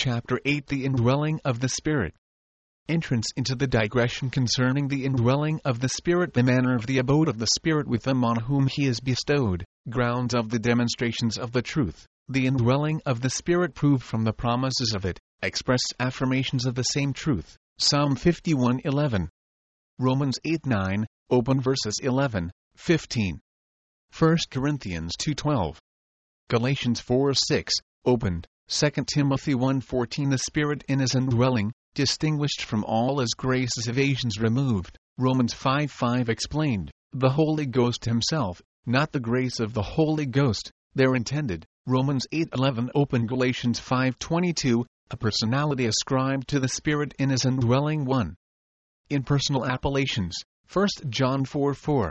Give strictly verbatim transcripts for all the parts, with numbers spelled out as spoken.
Chapter eight The Indwelling of the Spirit. Entrance into the digression concerning the indwelling of the Spirit, the manner of the abode of the Spirit with them on whom He is bestowed, grounds of the demonstrations of the truth, the indwelling of the Spirit proved from the promises of it, express affirmations of the same truth. Psalm fifty-one eleven. Romans eight nine, open verses eleven, fifteen. First Corinthians two twelve. Galatians four six, opened. Second Timothy one fourteen. The Spirit in His indwelling, distinguished from all His grace's evasions removed. Romans five five explained, the Holy Ghost Himself, not the grace of the Holy Ghost, there intended. Romans eight eleven open. Galatians five twenty-two, a personality ascribed to the Spirit in His indwelling one. Impersonal appellations. First John four four.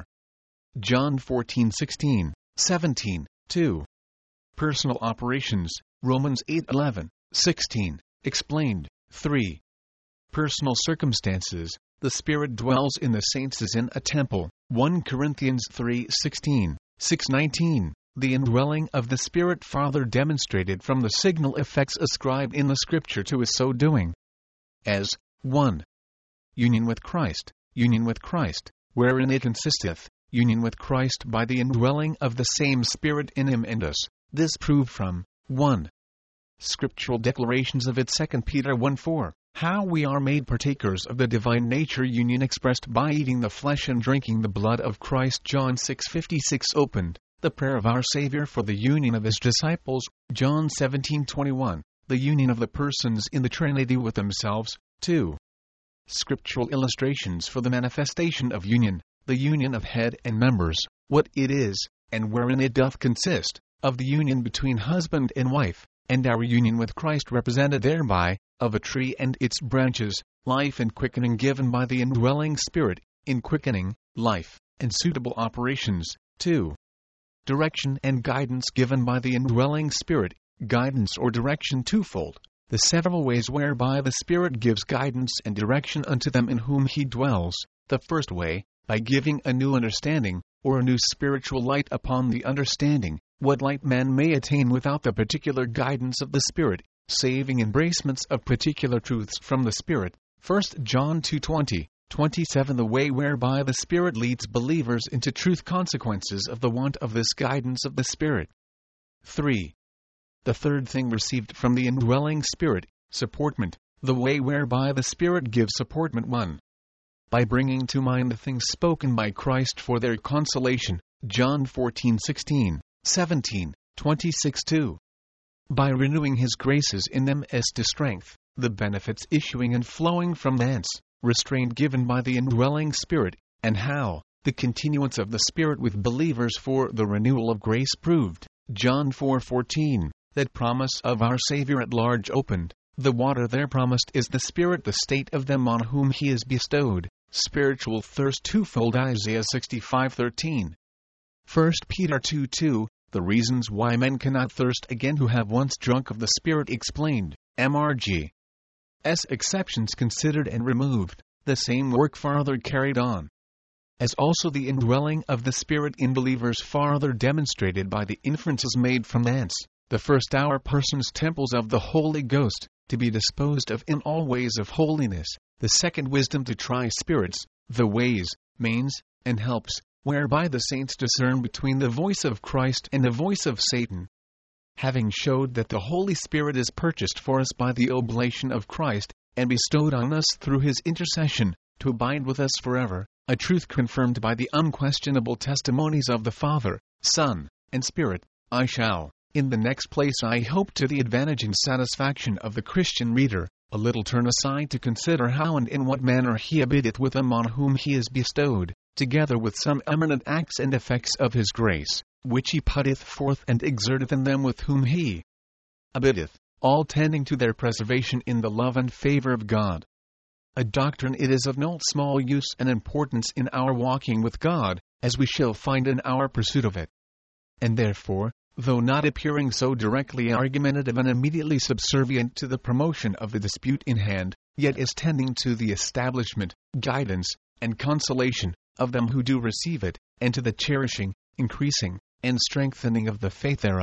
John fourteen sixteen, seventeen, two. Personal operations. Romans eight eleven, sixteen, explained, three. Personal circumstances. The Spirit dwells in the saints as in a temple. First Corinthians three sixteen, six nineteen. The indwelling of the Spirit farther demonstrated from the signal effects ascribed in the Scripture to His so doing. As, one. Union with Christ. Union with Christ, wherein it consisteth, union with Christ by the indwelling of the same Spirit in Him and us. This proved from, one. Scriptural declarations of it. Second Peter one four. How we are made partakers of the divine nature, union expressed by eating the flesh and drinking the blood of Christ. John six fifty-six opened. The prayer of our Savior for the union of His disciples. John seventeen twenty-one. The union of the persons in the Trinity with themselves. two. Scriptural illustrations for the manifestation of union, the union of head and members, what it is, and wherein it doth consist, of the union between husband and wife, and our union with Christ represented thereby, of a tree and its branches, life and quickening given by the indwelling Spirit, in quickening, life, and suitable operations. two. Direction and guidance given by the indwelling Spirit, guidance or direction twofold. The several ways whereby the Spirit gives guidance and direction unto them in whom He dwells. The first way, by giving a new understanding, or a new spiritual light upon the understanding, what light man may attain without the particular guidance of the Spirit, saving embracements of particular truths from the Spirit. First John two twenty, twenty-seven. The way whereby the Spirit leads believers into truth, consequences of the want of this guidance of the Spirit. three. The third thing received from the indwelling Spirit, supportment, the way whereby the Spirit gives supportment. one. By bringing to mind the things spoken by Christ for their consolation. John fourteen sixteen, seventeen, twenty-six. two. By renewing His graces in them as to strength, the benefits issuing and flowing from thence, restraint given by the indwelling Spirit, and how, the continuance of the Spirit with believers for the renewal of grace proved. John four fourteen. That promise of our Savior at large opened. The water there promised is the Spirit, the state of them on whom He is bestowed. Spiritual thirst twofold. Isaiah sixty-five thirteen. First Peter two two. The reasons why men cannot thirst again who have once drunk of the Spirit explained. M R G. S. Exceptions considered and removed. The same work farther carried on. As also the indwelling of the Spirit in believers farther demonstrated by the inferences made from thence. The first our persons temples of the Holy Ghost, to be disposed of in all ways of holiness. The second wisdom to try spirits, the ways, means, and helps, whereby the saints discern between the voice of Christ and the voice of Satan. Having showed that the Holy Spirit is purchased for us by the oblation of Christ, and bestowed on us through His intercession, to abide with us forever, a truth confirmed by the unquestionable testimonies of the Father, Son, and Spirit, I shall, in the next place I hope to the advantage and satisfaction of the Christian reader, a little turn aside to consider how and in what manner He abideth with them on whom He is bestowed, together with some eminent acts and effects of His grace, which He putteth forth and exerteth in them with whom He abideth, all tending to their preservation in the love and favor of God. A doctrine it is of no small use and importance in our walking with God, as we shall find in our pursuit of it. And therefore, though not appearing so directly argumentative and immediately subservient to the promotion of the dispute in hand, yet is tending to the establishment, guidance, and consolation of them who do receive it, and to the cherishing, increasing, and strengthening of the faith thereof,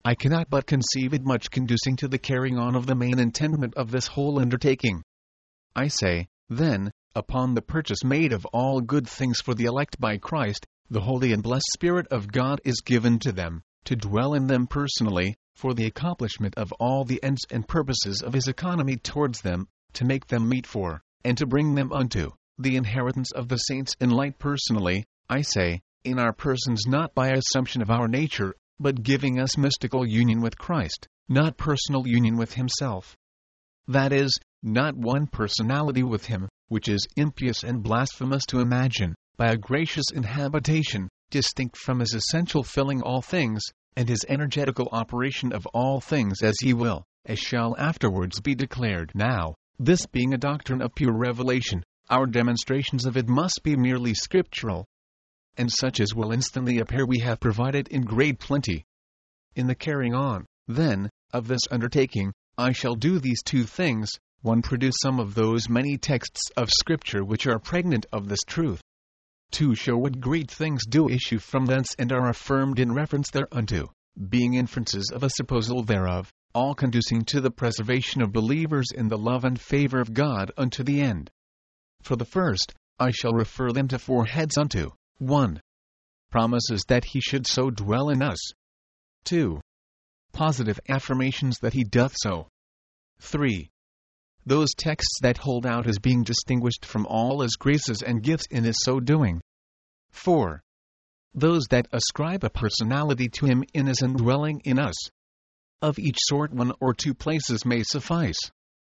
I cannot but conceive it much conducing to the carrying on of the main intendment of this whole undertaking. I say, then, upon the purchase made of all good things for the elect by Christ, the Holy and Blessed Spirit of God is given to them, to dwell in them personally, for the accomplishment of all the ends and purposes of His economy towards them, to make them meet for, and to bring them unto, the inheritance of the saints in light personally, I say, in our persons, not by assumption of our nature, but giving us mystical union with Christ, not personal union with Himself. That is, not one personality with Him, which is impious and blasphemous to imagine, by a gracious inhabitation, distinct from His essential filling all things, and His energetical operation of all things as He will, as shall afterwards be declared. Now, this being a doctrine of pure revelation, our demonstrations of it must be merely scriptural, and such as will instantly appear we have provided in great plenty. In the carrying on, then, of this undertaking, I shall do these two things: one, produce some of those many texts of Scripture which are pregnant of this truth; two, show what great things do issue from thence and are affirmed in reference thereunto, being inferences of a supposal thereof, all conducing to the preservation of believers in the love and favor of God unto the end. For the first, I shall refer them to four heads unto: one. Promises that He should so dwell in us. two. Positive affirmations that He doth so. three. Those texts that hold out as being distinguished from all His graces and gifts in His so doing. four. Those that ascribe a personality to Him in His indwelling in us. Of each sort one or two places may suffice.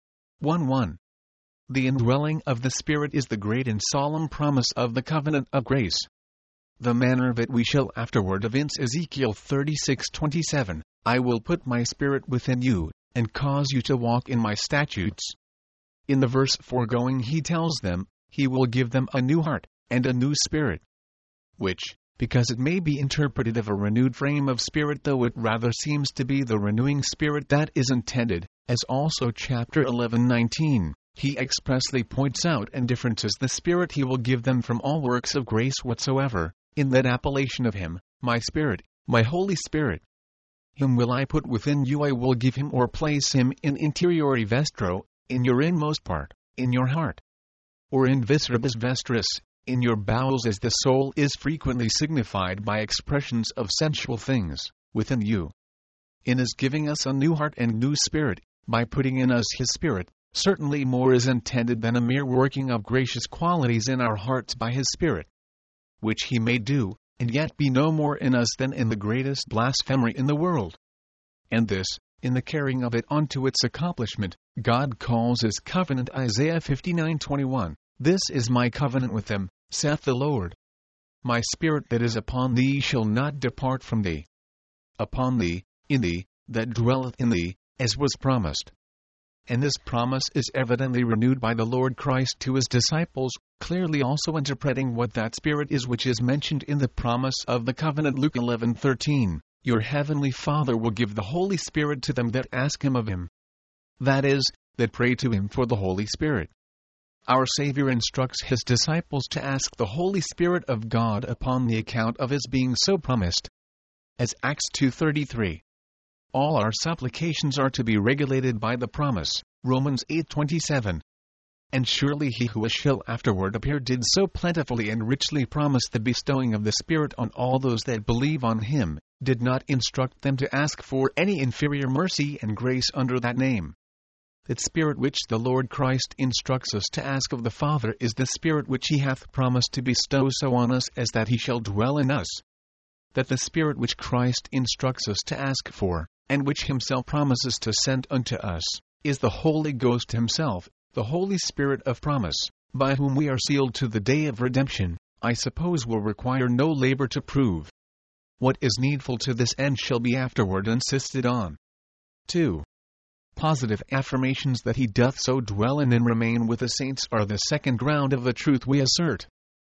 one one. The indwelling of the Spirit is the great and solemn promise of the covenant of grace. The manner of it we shall afterward evince. Ezekiel thirty-six twenty-seven, I will put my Spirit within you, and cause you to walk in my statutes. In the verse foregoing He tells them, He will give them a new heart, and a new spirit. Which, because it may be interpreted of a renewed frame of spirit, though it rather seems to be the renewing spirit that is intended, as also chapter eleven nineteen. He expressly points out and differences the Spirit He will give them from all works of grace whatsoever, in that appellation of Him, my Spirit, my Holy Spirit. Him will I put within you, I will give Him or place Him in interiori vestro, in your inmost part, in your heart. Or in visceribus vestris, in your bowels, as the soul is frequently signified by expressions of sensual things, within you. In His giving us a new heart and new spirit, by putting in us His Spirit, certainly more is intended than a mere working of gracious qualities in our hearts by His Spirit, which He may do, and yet be no more in us than in the greatest blasphemer in the world. And this, in the carrying of it on to its accomplishment, God calls His covenant. Isaiah fifty-nine twenty-one, This is my covenant with them, saith the Lord. My Spirit that is upon thee shall not depart from thee. Upon thee, in thee, that dwelleth in thee, as was promised. And this promise is evidently renewed by the Lord Christ to His disciples, clearly also interpreting what that Spirit is which is mentioned in the promise of the covenant. Luke eleven thirteen, Your heavenly Father will give the Holy Spirit to them that ask Him of Him. That is, that pray to Him for the Holy Spirit. Our Savior instructs His disciples to ask the Holy Spirit of God upon the account of His being so promised. As Acts two thirty-three. All our supplications are to be regulated by the promise, Romans eight twenty-seven. And surely He who shall afterward appear did so plentifully and richly promise the bestowing of the Spirit on all those that believe on Him, did not instruct them to ask for any inferior mercy and grace under that name. That Spirit which the Lord Christ instructs us to ask of the Father is the Spirit which He hath promised to bestow so on us as that He shall dwell in us. That the Spirit which Christ instructs us to ask for, and which Himself promises to send unto us, is the Holy Ghost Himself, the Holy Spirit of promise, by whom we are sealed to the day of redemption, I suppose will require no labor to prove. What is needful to this end shall be afterward insisted on. two. Positive affirmations that He doth so dwell in and remain with the saints are the second ground of the truth we assert.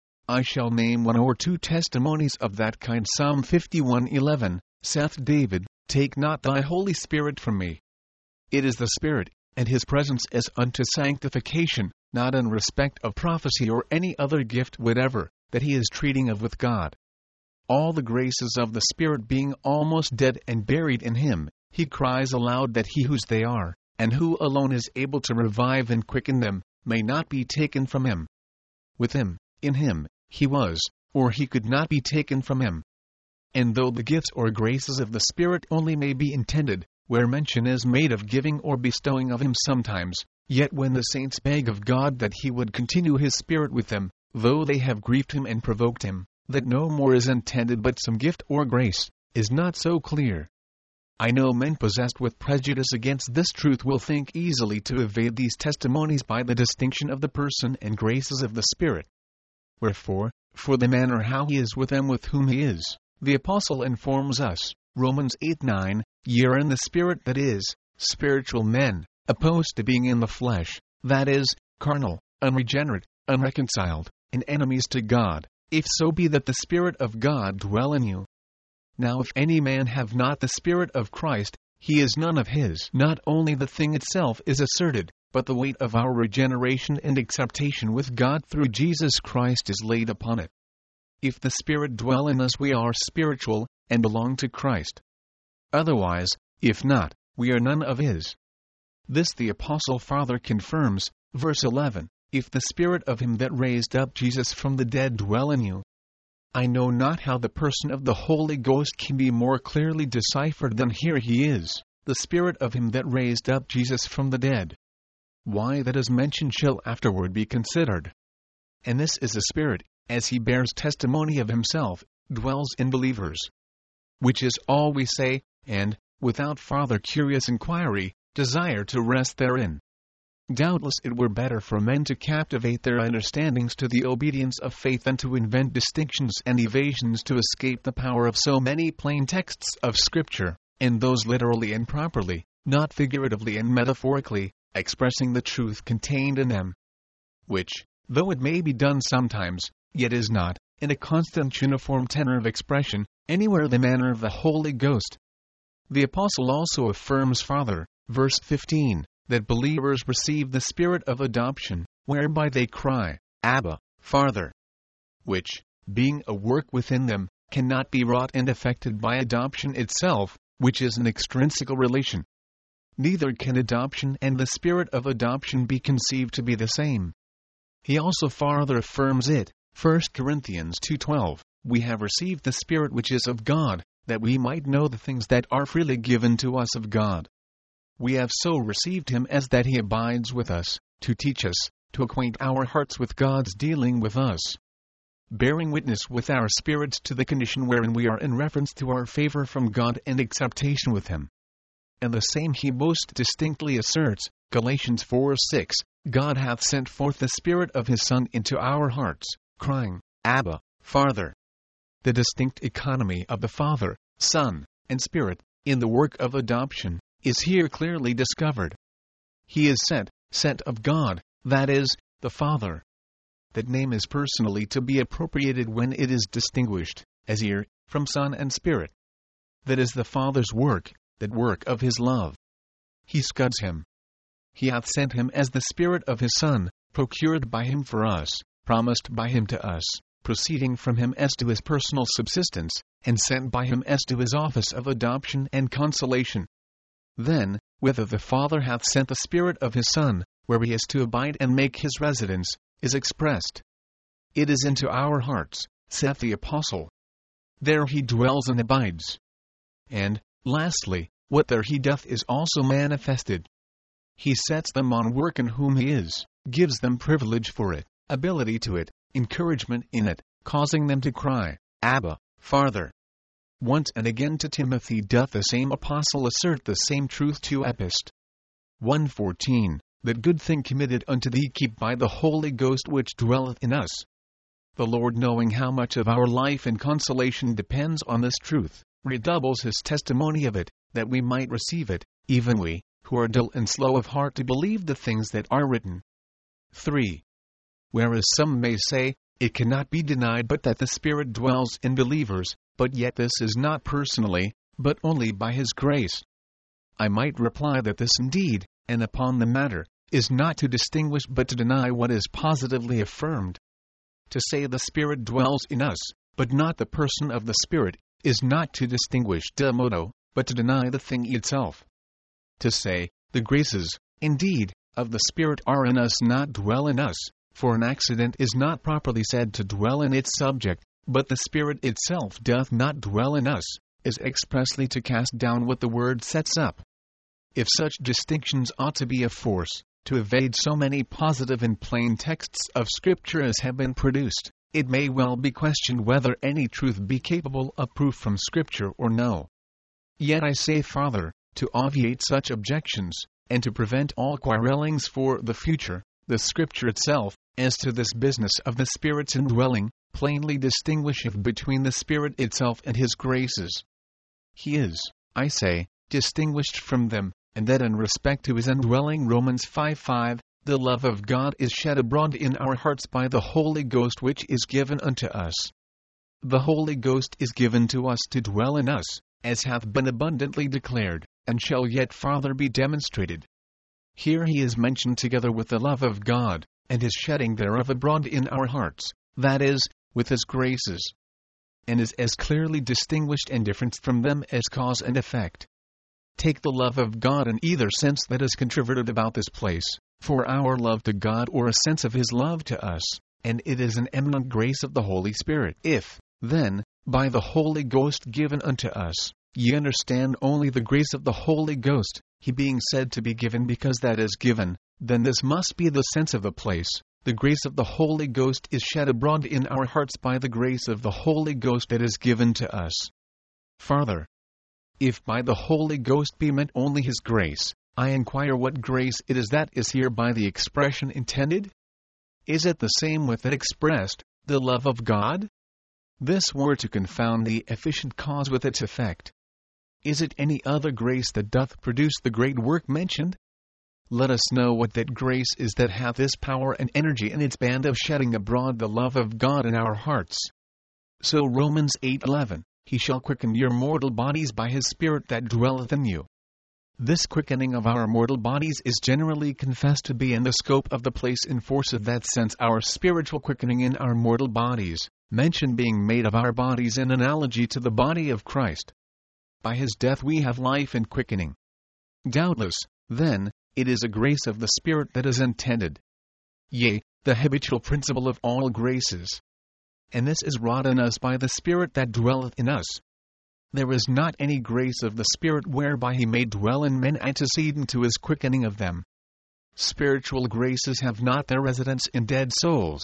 I shall name one or two testimonies of that kind. Psalm fifty-one eleven, saith David, Take not thy Holy Spirit from me. It is the Spirit, and His presence as unto sanctification, not in respect of prophecy or any other gift whatever, that He is treating of with God. all the graces of the Spirit being almost dead and buried in him, he cries aloud that he whose they are, and who alone is able to revive and quicken them, may not be taken from him. With him, in him, he was, or he could not be taken from him. And though the gifts or graces of the Spirit only may be intended, where mention is made of giving or bestowing of him sometimes, yet when the saints beg of God that he would continue his Spirit with them, though they have grieved him and provoked him, that no more is intended but some gift or grace, is not so clear. I know men possessed with prejudice against this truth will think easily to evade these testimonies by the distinction of the person and graces of the Spirit. Wherefore, for the manner how he is with them with whom he is, the Apostle informs us, Romans eight nine, ye are in the Spirit, that is, spiritual men, opposed to being in the flesh, that is, carnal, unregenerate, unreconciled, and enemies to God, if so be that the Spirit of God dwell in you. Now if any man have not the Spirit of Christ, he is none of his. Not only the thing itself is asserted, but the weight of our regeneration and acceptation with God through Jesus Christ is laid upon it. If the Spirit dwell in us, we are spiritual, and belong to Christ. Otherwise, if not, we are none of his. This the Apostle farther confirms, verse eleven, if the Spirit of him that raised up Jesus from the dead dwell in you. I know not how the person of the Holy Ghost can be more clearly deciphered than here he is, the Spirit of him that raised up Jesus from the dead. Why that is mentioned shall afterward be considered. And this is a Spirit, as he bears testimony of himself, dwells in believers. Which is all we say, and, without farther curious inquiry, desire to rest therein. Doubtless it were better for men to captivate their understandings to the obedience of faith than to invent distinctions and evasions to escape the power of so many plain texts of Scripture, and those literally and properly, not figuratively and metaphorically, expressing the truth contained in them. Which, though it may be done sometimes, yet is not, in a constant uniform tenor of expression, anywhere the manner of the Holy Ghost. The Apostle also affirms farther, verse fifteen, that believers receive the Spirit of adoption, whereby they cry, Abba, Father. Which, being a work within them, cannot be wrought and effected by adoption itself, which is an extrinsical relation. Neither can adoption and the Spirit of adoption be conceived to be the same. He also farther affirms it, First Corinthians two twelve, we have received the Spirit which is of God, that we might know the things that are freely given to us of God. We have so received him as that he abides with us, to teach us, to acquaint our hearts with God's dealing with us, bearing witness with our spirits to the condition wherein we are in reference to our favor from God and acceptation with him. And the same he most distinctly asserts, Galatians four six, God hath sent forth the Spirit of his Son into our hearts, crying, Abba, Father. The distinct economy of the Father, Son, and Spirit, in the work of adoption, is here clearly discovered. He is sent, sent of God, that is, the Father. That name is personally to be appropriated when it is distinguished, as here, from Son and Spirit. That is the Father's work, that work of his love. He scuds him. He hath sent him as the Spirit of his Son, procured by him for us, promised by him to us, proceeding from him as to his personal subsistence, and sent by him as to his office of adoption and consolation. Then, whether the Father hath sent the Spirit of his Son, where he is to abide and make his residence, is expressed. It is into our hearts, saith the Apostle. There he dwells and abides. And, lastly, what there he doth is also manifested. He sets them on work in whom he is, gives them privilege for it, ability to it, encouragement in it, causing them to cry, Abba, Father. Once and again to Timothy doth the same apostle assert the same truth to Epist. one fourteen, that good thing committed unto thee keep by the Holy Ghost which dwelleth in us. The Lord, knowing how much of our life and consolation depends on this truth, redoubles his testimony of it, that we might receive it, even we, who are dull and slow of heart to believe the things that are written. three. Whereas some may say, it cannot be denied but that the Spirit dwells in believers, but yet this is not personally, but only by his grace. I might reply that this indeed, and upon the matter, is not to distinguish but to deny what is positively affirmed. To say the Spirit dwells in us, but not the person of the Spirit, is not to distinguish de modo, but to deny the thing itself. To say, the graces, indeed, of the Spirit are in us not dwell in us, for an accident is not properly said to dwell in its subject, but the Spirit itself doth not dwell in us, is expressly to cast down what the word sets up. If such distinctions ought to be of force, to evade so many positive and plain texts of Scripture as have been produced, it may well be questioned whether any truth be capable of proof from Scripture or no. Yet I say farther, to obviate such objections, and to prevent all quarrellings for the future, the Scripture itself, as to this business of the Spirit's indwelling, plainly distinguisheth between the Spirit itself and His graces. He is, I say, distinguished from them, and that in respect to His indwelling Romans five five, the love of God is shed abroad in our hearts by the Holy Ghost which is given unto us. The Holy Ghost is given to us to dwell in us, as hath been abundantly declared, and shall yet farther be demonstrated. Here He is mentioned together with the love of God, and His shedding thereof abroad in our hearts, that is, with His graces, and is as clearly distinguished and different from them as cause and effect. Take the love of God in either sense that is controverted about this place, for our love to God or a sense of His love to us, and it is an eminent grace of the Holy Spirit. If, then, by the Holy Ghost given unto us, ye understand only the grace of the Holy Ghost, He being said to be given because that is given, then this must be the sense of the place. The grace of the Holy Ghost is shed abroad in our hearts by the grace of the Holy Ghost that is given to us. Farther, if by the Holy Ghost be meant only His grace, I inquire what grace it is that is here by the expression intended? Is it the same with that expressed, the love of God? This were to confound the efficient cause with its effect. Is it any other grace that doth produce the great work mentioned? Let us know what that grace is that hath this power and energy in its band of shedding abroad the love of God in our hearts. So Romans eight eleven, He shall quicken your mortal bodies by His Spirit that dwelleth in you. This quickening of our mortal bodies is generally confessed to be in the scope of the place in force of that sense our spiritual quickening in our mortal bodies, mention being made of our bodies in analogy to the body of Christ. By His death we have life and quickening. Doubtless, then, it is a grace of the Spirit that is intended. Yea, the habitual principle of all graces. And this is wrought in us by the Spirit that dwelleth in us. There is not any grace of the Spirit whereby He may dwell in men antecedent to His quickening of them. Spiritual graces have not their residence in dead souls.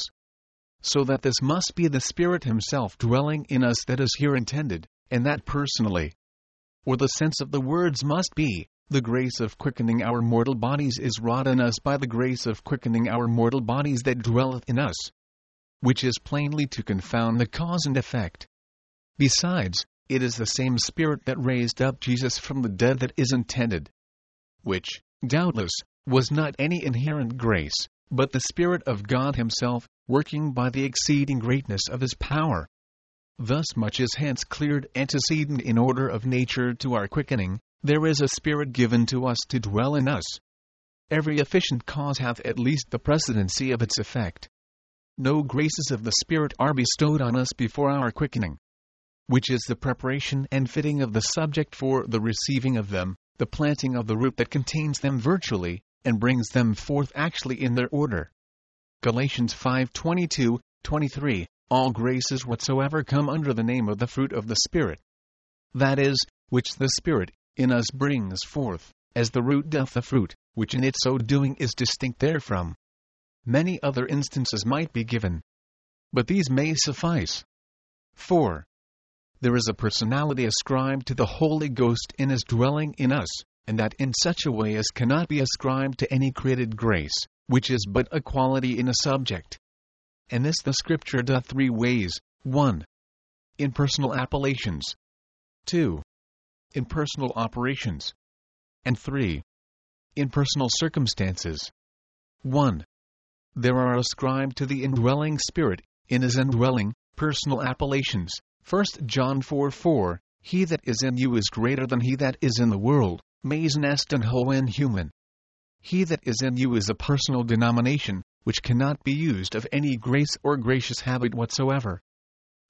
So that this must be the Spirit Himself dwelling in us that is here intended, and that personally. Or the sense of the words must be, the grace of quickening our mortal bodies is wrought in us by the grace of quickening our mortal bodies that dwelleth in us, which is plainly to confound the cause and effect. Besides, it is the same Spirit that raised up Jesus from the dead that is intended, which, doubtless, was not any inherent grace, but the Spirit of God Himself, working by the exceeding greatness of His power. Thus much is hence cleared antecedent in order of nature to our quickening. There is a Spirit given to us to dwell in us. Every efficient cause hath at least the precedency of its effect. No graces of the Spirit are bestowed on us before our quickening, which is the preparation and fitting of the subject for the receiving of them, the planting of the root that contains them virtually, and brings them forth actually in their order. Galatians five twenty-two, twenty-three, all graces whatsoever come under the name of the fruit of the Spirit. That is, which the Spirit in us brings forth, as the root doth the fruit, which in its so doing is distinct therefrom. Many other instances might be given, but these may suffice. four. There is a personality ascribed to the Holy Ghost in His dwelling in us, and that in such a way as cannot be ascribed to any created grace, which is but a quality in a subject. And this the Scripture doth three ways: one. In personal appellations. two. In personal operations. And three. In personal circumstances. one. There are ascribed to the indwelling Spirit, in His indwelling, personal appellations. First John four four, He that is in you is greater than he that is in the world, mais n'est un hoen human. He that is in you is a personal denomination, which cannot be used of any grace or gracious habit whatsoever.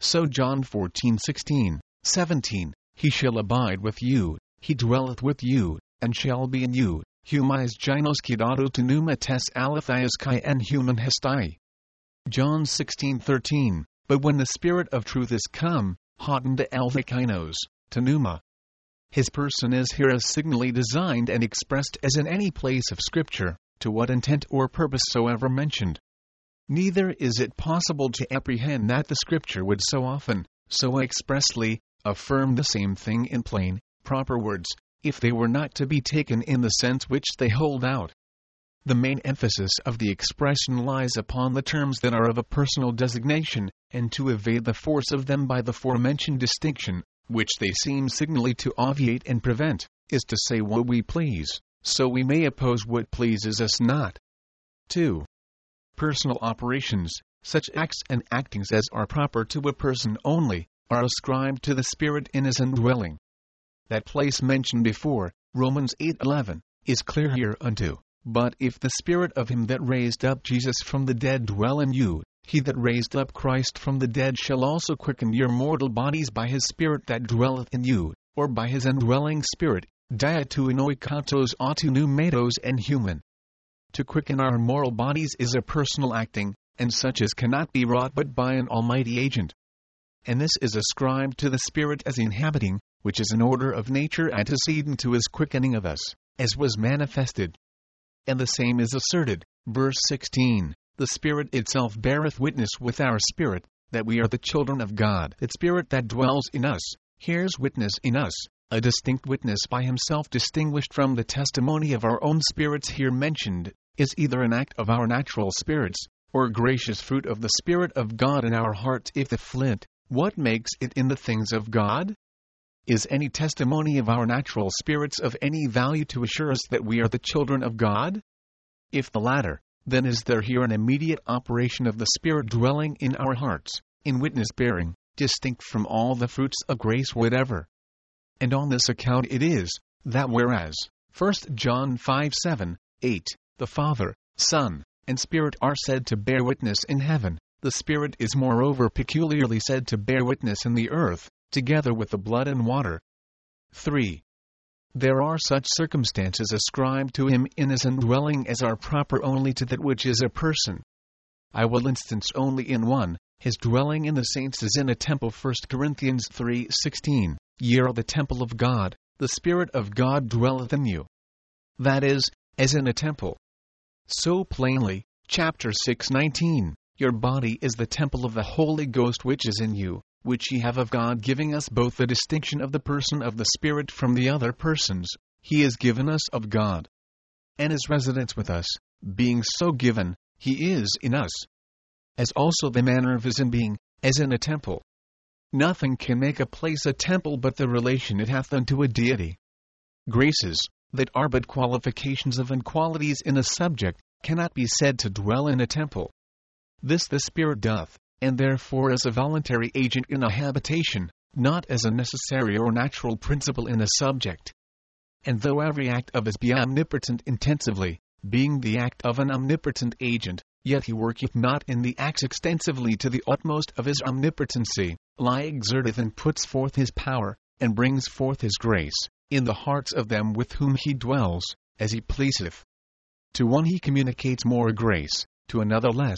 So John fourteen sixteen, seventeen, he shall abide with you, he dwelleth with you, and shall be in you, humais gynos kidato to pneuma tes alethias kai en human hestai. John sixteen thirteen, but when the Spirit of truth is come, hotin de althekainos, to pneuma. His person is here as signally designed and expressed as in any place of Scripture, to what intent or purpose soever mentioned. Neither is it possible to apprehend that the Scripture would so often, so expressly, affirm the same thing in plain, proper words, if they were not to be taken in the sense which they hold out. The main emphasis of the expression lies upon the terms that are of a personal designation, and to evade the force of them by the forementioned distinction, which they seem signally to obviate and prevent, is to say what we please, so we may oppose what pleases us not. two. Personal operations, such acts and actings as are proper to a person only, are ascribed to the Spirit in his indwelling. That place mentioned before, Romans eight eleven, is clear hereunto. But if the Spirit of him that raised up Jesus from the dead dwell in you, he that raised up Christ from the dead shall also quicken your mortal bodies by his Spirit that dwelleth in you, or by his indwelling Spirit, diatuinoikatos autu pneumatos and human. To quicken our moral bodies is a personal acting, and such as cannot be wrought but by an almighty agent. And this is ascribed to the Spirit as inhabiting, which is an order of nature antecedent to his quickening of us, as was manifested. And the same is asserted, verse sixteen, the Spirit itself beareth witness with our spirit, that we are the children of God. That Spirit that dwells in us, hears witness in us, a distinct witness by himself distinguished from the testimony of our own spirits here mentioned, is either an act of our natural spirits, or gracious fruit of the Spirit of God in our hearts. If the flint, what makes it in the things of God? Is any testimony of our natural spirits of any value to assure us that we are the children of God? If the latter, then is there here an immediate operation of the Spirit dwelling in our hearts, in witness bearing, distinct from all the fruits of grace whatever. And on this account it is, that whereas, First John five seven, eight, the Father, Son, and Spirit are said to bear witness in heaven, the Spirit is moreover peculiarly said to bear witness in the earth, together with the blood and water. three. There are such circumstances ascribed to him in his indwelling as are proper only to that which is a person. I will instance only in one, his dwelling in the saints is in a temple. First Corinthians three sixteen, ye are the temple of God, the Spirit of God dwelleth in you. That is, as in a temple. So plainly, chapter six nineteen, your body is the temple of the Holy Ghost which is in you, which ye have of God, giving us both the distinction of the person of the Spirit from the other persons, he is given us of God. And his residence with us, being so given, he is in us. As also the manner of his in being, as in a temple. Nothing can make a place a temple but the relation it hath unto a deity. Graces, that are but qualifications of and qualities in a subject, cannot be said to dwell in a temple. This the Spirit doth, and therefore as a voluntary agent in a habitation, not as a necessary or natural principle in a subject. And though every act of his be omnipotent intensively, being the act of an omnipotent agent, yet he worketh not in the acts extensively to the utmost of his omnipotency, lie exerteth and puts forth his power, and brings forth his grace, in the hearts of them with whom he dwells, as he pleaseth. To one he communicates more grace, to another less.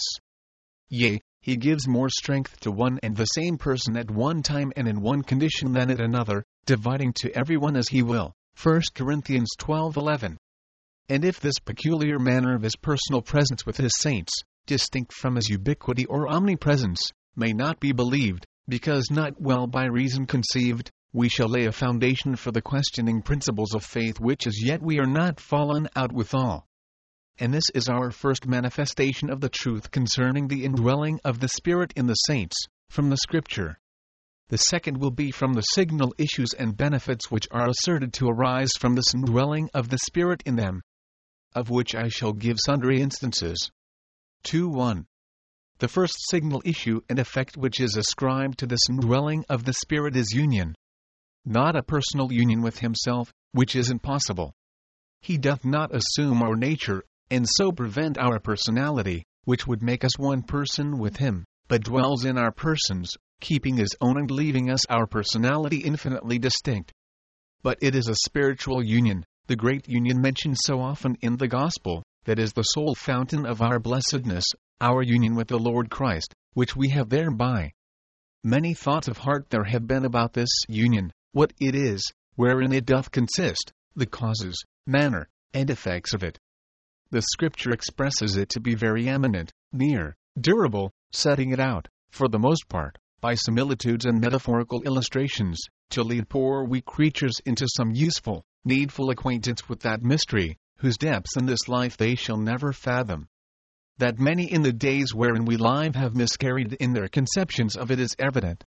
Yea, he gives more strength to one and the same person at one time and in one condition than at another, dividing to every one as he will. First Corinthians twelve eleven. And if this peculiar manner of his personal presence with his saints, distinct from his ubiquity or omnipresence, may not be believed, because not well by reason conceived, we shall lay a foundation for the questioning principles of faith which as yet we are not fallen out withal. And this is our first manifestation of the truth concerning the indwelling of the Spirit in the saints, from the Scripture. The second will be from the signal issues and benefits which are asserted to arise from this indwelling of the Spirit in them, of which I shall give sundry instances. two one. The first signal issue and effect which is ascribed to this indwelling of the Spirit is union. Not a personal union with himself, which is impossible. He doth not assume our nature, and so prevent our personality, which would make us one person with him, but dwells in our persons, keeping His own and leaving us our personality infinitely distinct. But it is a spiritual union, the great union mentioned so often in the Gospel, that is the sole fountain of our blessedness, our union with the Lord Christ, which we have thereby. Many thoughts of heart there have been about this union, what it is, wherein it doth consist, the causes, manner, and effects of it. The Scripture expresses it to be very eminent, near, durable, setting it out, for the most part, by similitudes and metaphorical illustrations, to lead poor weak creatures into some useful, needful acquaintance with that mystery, whose depths in this life they shall never fathom. That many in the days wherein we live have miscarried in their conceptions of it is evident.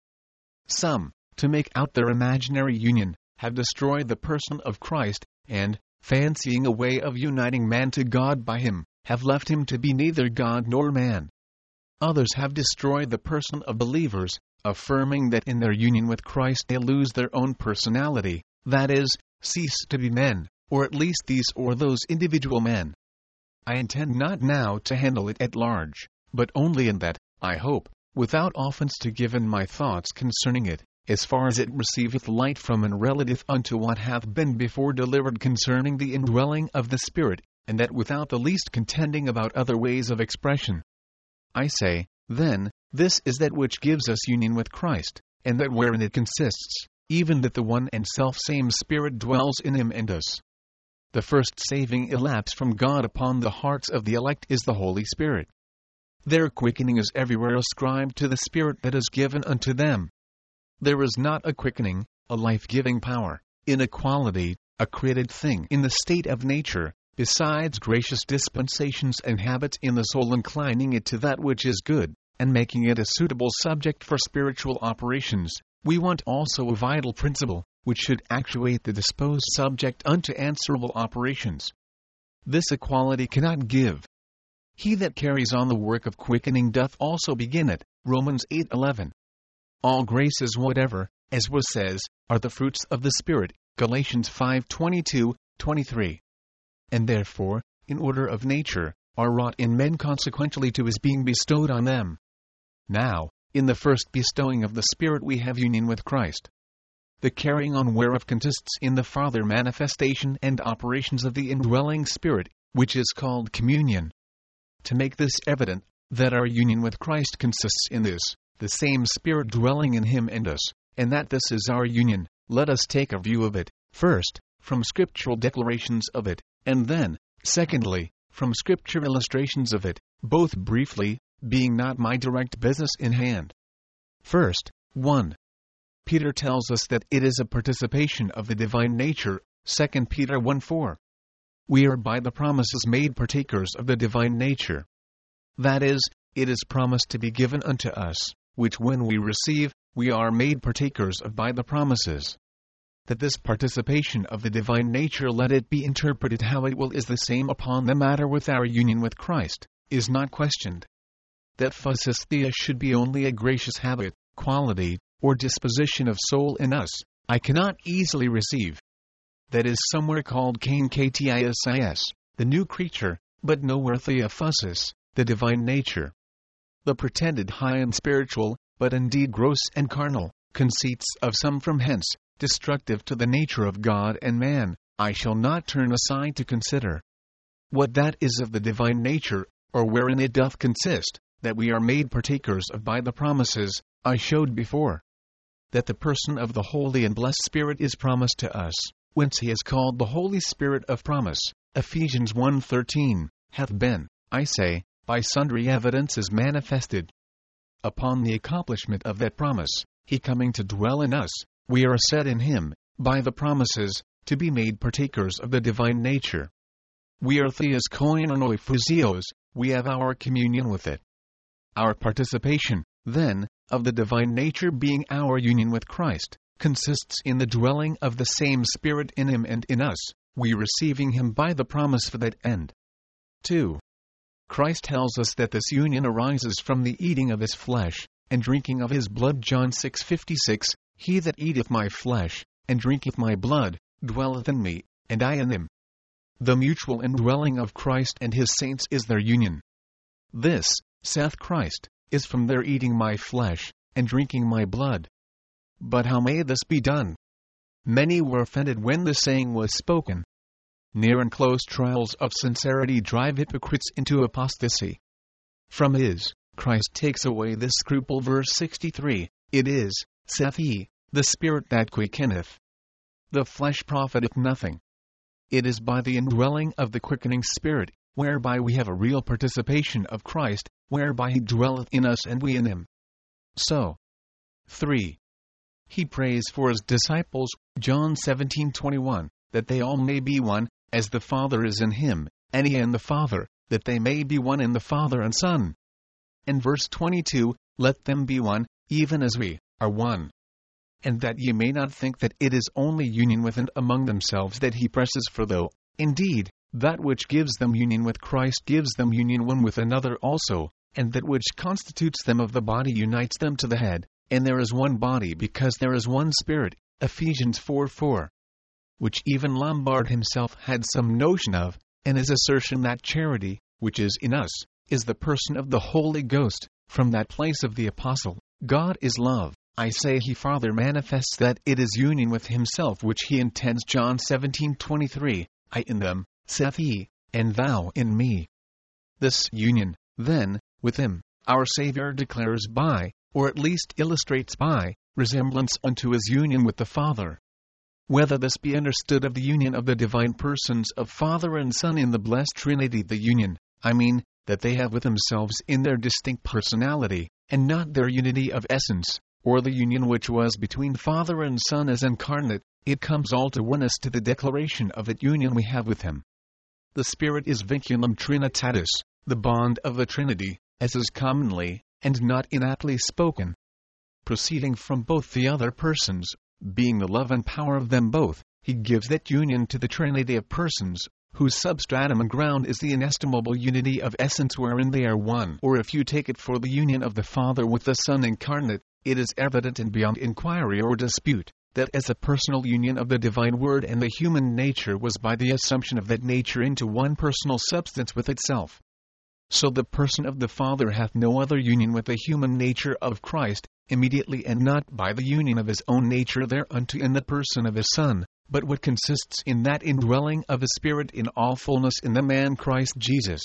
Some, to make out their imaginary union, have destroyed the person of Christ, and, fancying a way of uniting man to God by Him, have left Him to be neither God nor man. Others have destroyed the person of believers, affirming that in their union with Christ they lose their own personality, that is, cease to be men, or at least these or those individual men. I intend not now to handle it at large, but only in that, I hope, without offense to give in my thoughts concerning it, as far as it receiveth light from and relative unto what hath been before delivered concerning the indwelling of the Spirit, and that without the least contending about other ways of expression. I say, then, this is that which gives us union with Christ, and that wherein it consists, even that the one and self-same Spirit dwells in Him and us. The first saving elapse from God upon the hearts of the elect is the Holy Spirit. Their quickening is everywhere ascribed to the Spirit that is given unto them. There is not a quickening, a life-giving power, in a quality, a created thing in the state of nature, besides gracious dispensations and habits in the soul inclining it to that which is good, and making it a suitable subject for spiritual operations. We want also a vital principle, which should actuate the disposed subject unto answerable operations. This equality cannot give. He that carries on the work of quickening doth also begin it, Romans eight eleven. All graces whatever, as was says, are the fruits of the Spirit, Galatians five twenty-two, twenty-three. And therefore, in order of nature, are wrought in men consequentially to His being bestowed on them. Now, in the first bestowing of the Spirit we have union with Christ. The carrying on whereof consists in the farther manifestation and operations of the indwelling Spirit, which is called communion. To make this evident, that our union with Christ consists in this, the same Spirit dwelling in Him and us, and that this is our union, let us take a view of it, first, from scriptural declarations of it, and then, secondly, from Scripture illustrations of it, both briefly, being not my direct business in hand. First, one. Peter tells us that it is a participation of the divine nature, Second Peter one four. We are by the promises made partakers of the divine nature. That is, it is promised to be given unto us, which when we receive, we are made partakers of by the promises. That this participation of the divine nature, let it be interpreted how it will, is the same upon the matter with our union with Christ, is not questioned. That physistheia should be only a gracious habit, quality, or disposition of soul in us, I cannot easily receive. That is somewhere called kain ktis, the new creature, but nowhere theophysis, the divine nature. The pretended high and spiritual, but indeed gross and carnal, conceits of some from hence, destructive to the nature of God and man, I shall not turn aside to consider. What that is of the divine nature, or wherein it doth consist, that we are made partakers of by the promises, I showed before. That the person of the Holy and Blessed Spirit is promised to us, whence He is called the Holy Spirit of promise, Ephesians one thirteen, hath been, I say, by sundry evidences manifested. Upon the accomplishment of that promise, He coming to dwell in us, we are set in Him, by the promises, to be made partakers of the divine nature. We are theos koinonoi physios, we have our communion with it. Our participation, then, of the divine nature being our union with Christ, consists in the dwelling of the same Spirit in Him and in us, we receiving Him by the promise for that end. two. Christ tells us that this union arises from the eating of His flesh, and drinking of His blood, John six fifty-six, He that eateth my flesh, and drinketh my blood, dwelleth in me, and I in him. The mutual indwelling of Christ and His saints is their union. This, saith Christ, is from their eating my flesh, and drinking my blood. But how may this be done? Many were offended when the saying was spoken. Near and close trials of sincerity drive hypocrites into apostasy. From his, Christ takes away this scruple. Verse sixty-three, It is, saith he, the Spirit that quickeneth. The flesh profiteth nothing. It is by the indwelling of the quickening Spirit, whereby we have a real participation of Christ, whereby he dwelleth in us and we in him. So, three. He prays for his disciples, John seventeen twenty-one, that they all may be one, as the Father is in him, and he in the Father, that they may be one in the Father and Son. And verse twenty-two, Let them be one, even as we are one. And that ye may not think that it is only union with and among themselves that he presses for, though, indeed, that which gives them union with Christ gives them union one with another also, and that which constitutes them of the body unites them to the head, and there is one body because there is one Spirit, Ephesians four four. Which even Lombard himself had some notion of, and his assertion that charity, which is in us, is the person of the Holy Ghost, from that place of the Apostle, God is love. I say he farther manifests that it is union with himself which he intends. John seventeen twenty-three, I in them, saith he, and thou in me. This union, then, with him, our Savior declares by, or at least illustrates by, resemblance unto his union with the Father. Whether this be understood of the union of the divine persons of Father and Son in the blessed Trinity, the union, I mean, that they have with themselves in their distinct personality, and not their unity of essence, or the union which was between Father and Son as incarnate, it comes all to oneness to the declaration of that union we have with him. The Spirit is vinculum Trinitatis, the bond of the Trinity, as is commonly, and not inaptly spoken. Proceeding from both the other persons, being the love and power of them both, he gives that union to the Trinity of persons, whose substratum and ground is the inestimable unity of essence wherein they are one. Or if you take it for the union of the Father with the Son incarnate, it is evident and beyond inquiry or dispute, that as a personal union of the divine Word and the human nature was by the assumption of that nature into one personal substance with itself. So the person of the Father hath no other union with the human nature of Christ, immediately, and not by the union of his own nature thereunto in the person of his Son, but what consists in that indwelling of his Spirit in all fullness in the man Christ Jesus.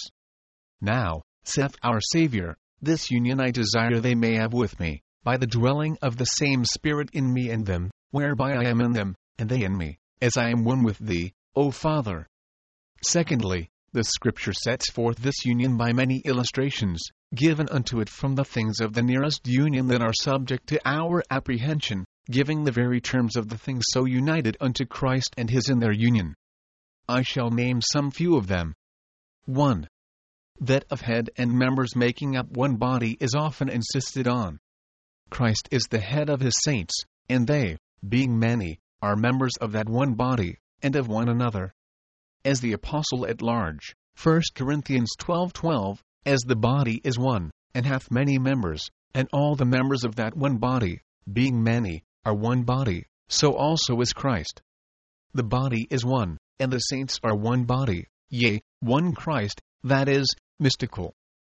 Now, saith our Savior, this union I desire they may have with me, by the dwelling of the same Spirit in me and them, whereby I am in them, and they in me, as I am one with thee, O Father. Secondly, the Scripture sets forth this union by many illustrations, given unto it from the things of the nearest union that are subject to our apprehension, giving the very terms of the things so united unto Christ and his in their union. I shall name some few of them. one. That of head and members making up one body is often insisted on. Christ is the head of his saints, and they, being many, are members of that one body, and of one another. As the Apostle at large, First Corinthians twelve twelve, as the body is one, and hath many members, and all the members of that one body, being many, are one body, so also is Christ. The body is one, and the saints are one body, yea, one Christ, that is, mystical.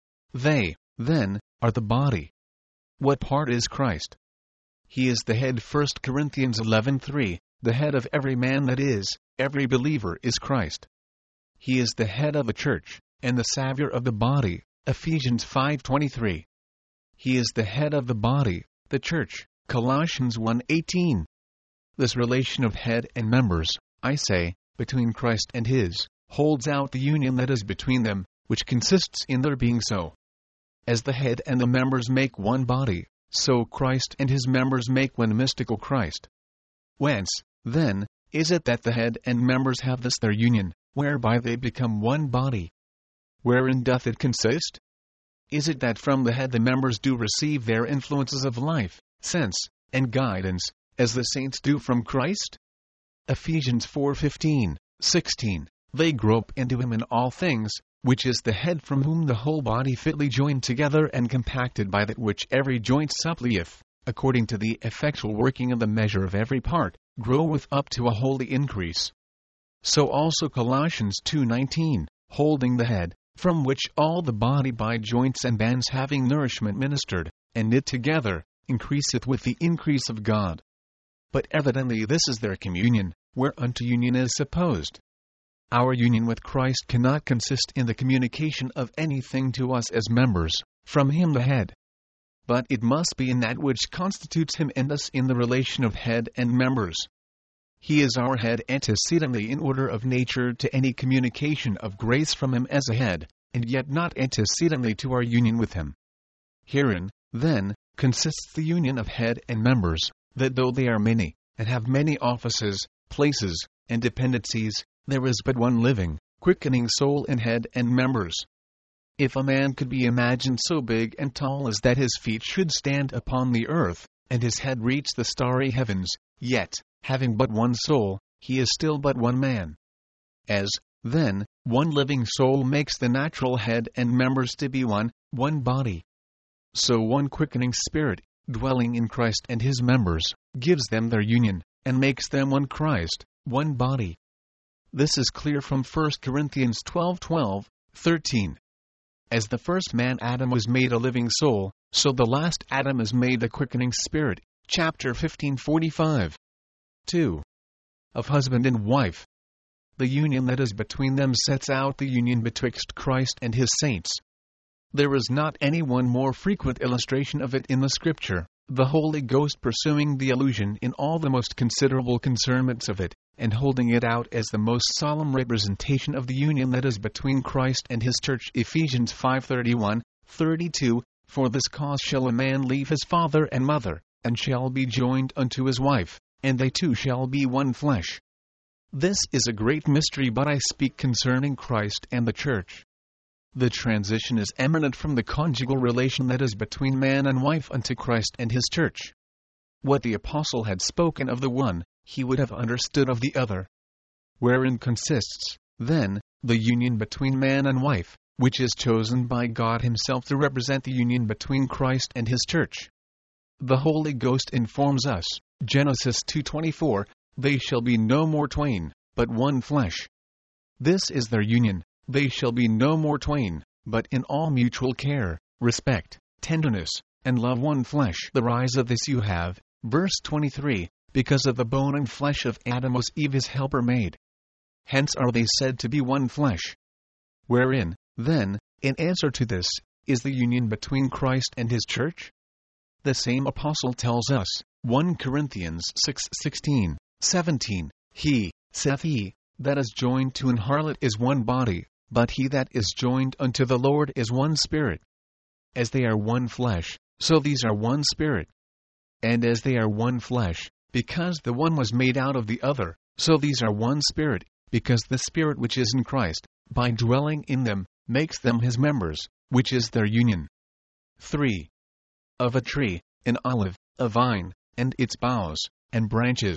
They, then, are the body. What part is Christ? He is the head. First Corinthians eleven three, the head of every man, that is, every believer is Christ. He is the head of the church, and the Saviour of the body, Ephesians five twenty-three. He is the head of the body, the church, Colossians one eighteen. This relation of head and members, I say, between Christ and his, holds out the union that is between them, which consists in their being so. As the head and the members make one body, so Christ and his members make one mystical Christ. Whence, then, is it that the head and members have this their union, whereby they become one body? Wherein doth it consist? Is it that from the head the members do receive their influences of life, sense, and guidance, as the saints do from Christ? Ephesians four fifteen, sixteen, they grope into him in all things, which is the head, from whom the whole body fitly joined together and compacted by that which every joint supplieth, according to the effectual working of the measure of every part, groweth up to a holy increase. So also Colossians two nineteen, holding the head, from which all the body by joints and bands having nourishment ministered, and knit together, increaseth with the increase of God. But evidently this is their communion, whereunto union is supposed. Our union with Christ cannot consist in the communication of anything to us as members, from Him the head. But it must be in that which constitutes Him and us in the relation of head and members. He is our head antecedently in order of nature to any communication of grace from Him as a head, and yet not antecedently to our union with Him. Herein, then, consists the union of head and members, that though they are many, and have many offices, places, and dependencies, there is but one living, quickening soul in head and members. If a man could be imagined so big and tall as that his feet should stand upon the earth, and his head reach the starry heavens, yet, having but one soul, he is still but one man. As, then, one living soul makes the natural head and members to be one, one body, so one quickening Spirit, dwelling in Christ and His members, gives them their union, and makes them one Christ, one body. This is clear from First Corinthians twelve twelve, thirteen. As the first man Adam was made a living soul, so the last Adam is made a quickening spirit. Chapter fifteen forty-five. two. Of husband and wife. The union that is between them sets out the union betwixt Christ and His saints. There is not any one more frequent illustration of it in the Scripture, the Holy Ghost pursuing the allusion in all the most considerable concernments of it, and holding it out as the most solemn representation of the union that is between Christ and His church. Ephesians five thirty-one, thirty-two. For this cause shall a man leave his father and mother, and shall be joined unto his wife, and they two shall be one flesh. This is a great mystery, but I speak concerning Christ and the church. The transition is eminent from the conjugal relation that is between man and wife unto Christ and His church. What the apostle had spoken of the one, he would have understood of the other. Wherein consists, then, the union between man and wife, which is chosen by God Himself to represent the union between Christ and His church. The Holy Ghost informs us, Genesis two twenty-four, they shall be no more twain, but one flesh. This is their union, they shall be no more twain, but in all mutual care, respect, tenderness, and love one flesh. The rise of this you have, verse twenty-three, because of the bone and flesh of Adam was Eve his helper made. Hence are they said to be one flesh. Wherein, then, in answer to this, is the union between Christ and His church? The same apostle tells us, First Corinthians six sixteen, seventeen, He, saith he, that is joined to an harlot is one body, but he that is joined unto the Lord is one spirit. As they are one flesh, so these are one spirit. And as they are one flesh, because the one was made out of the other, so these are one spirit, because the Spirit which is in Christ, by dwelling in them, makes them His members, which is their union. three. Of a tree, an olive, a vine, and its boughs, and branches.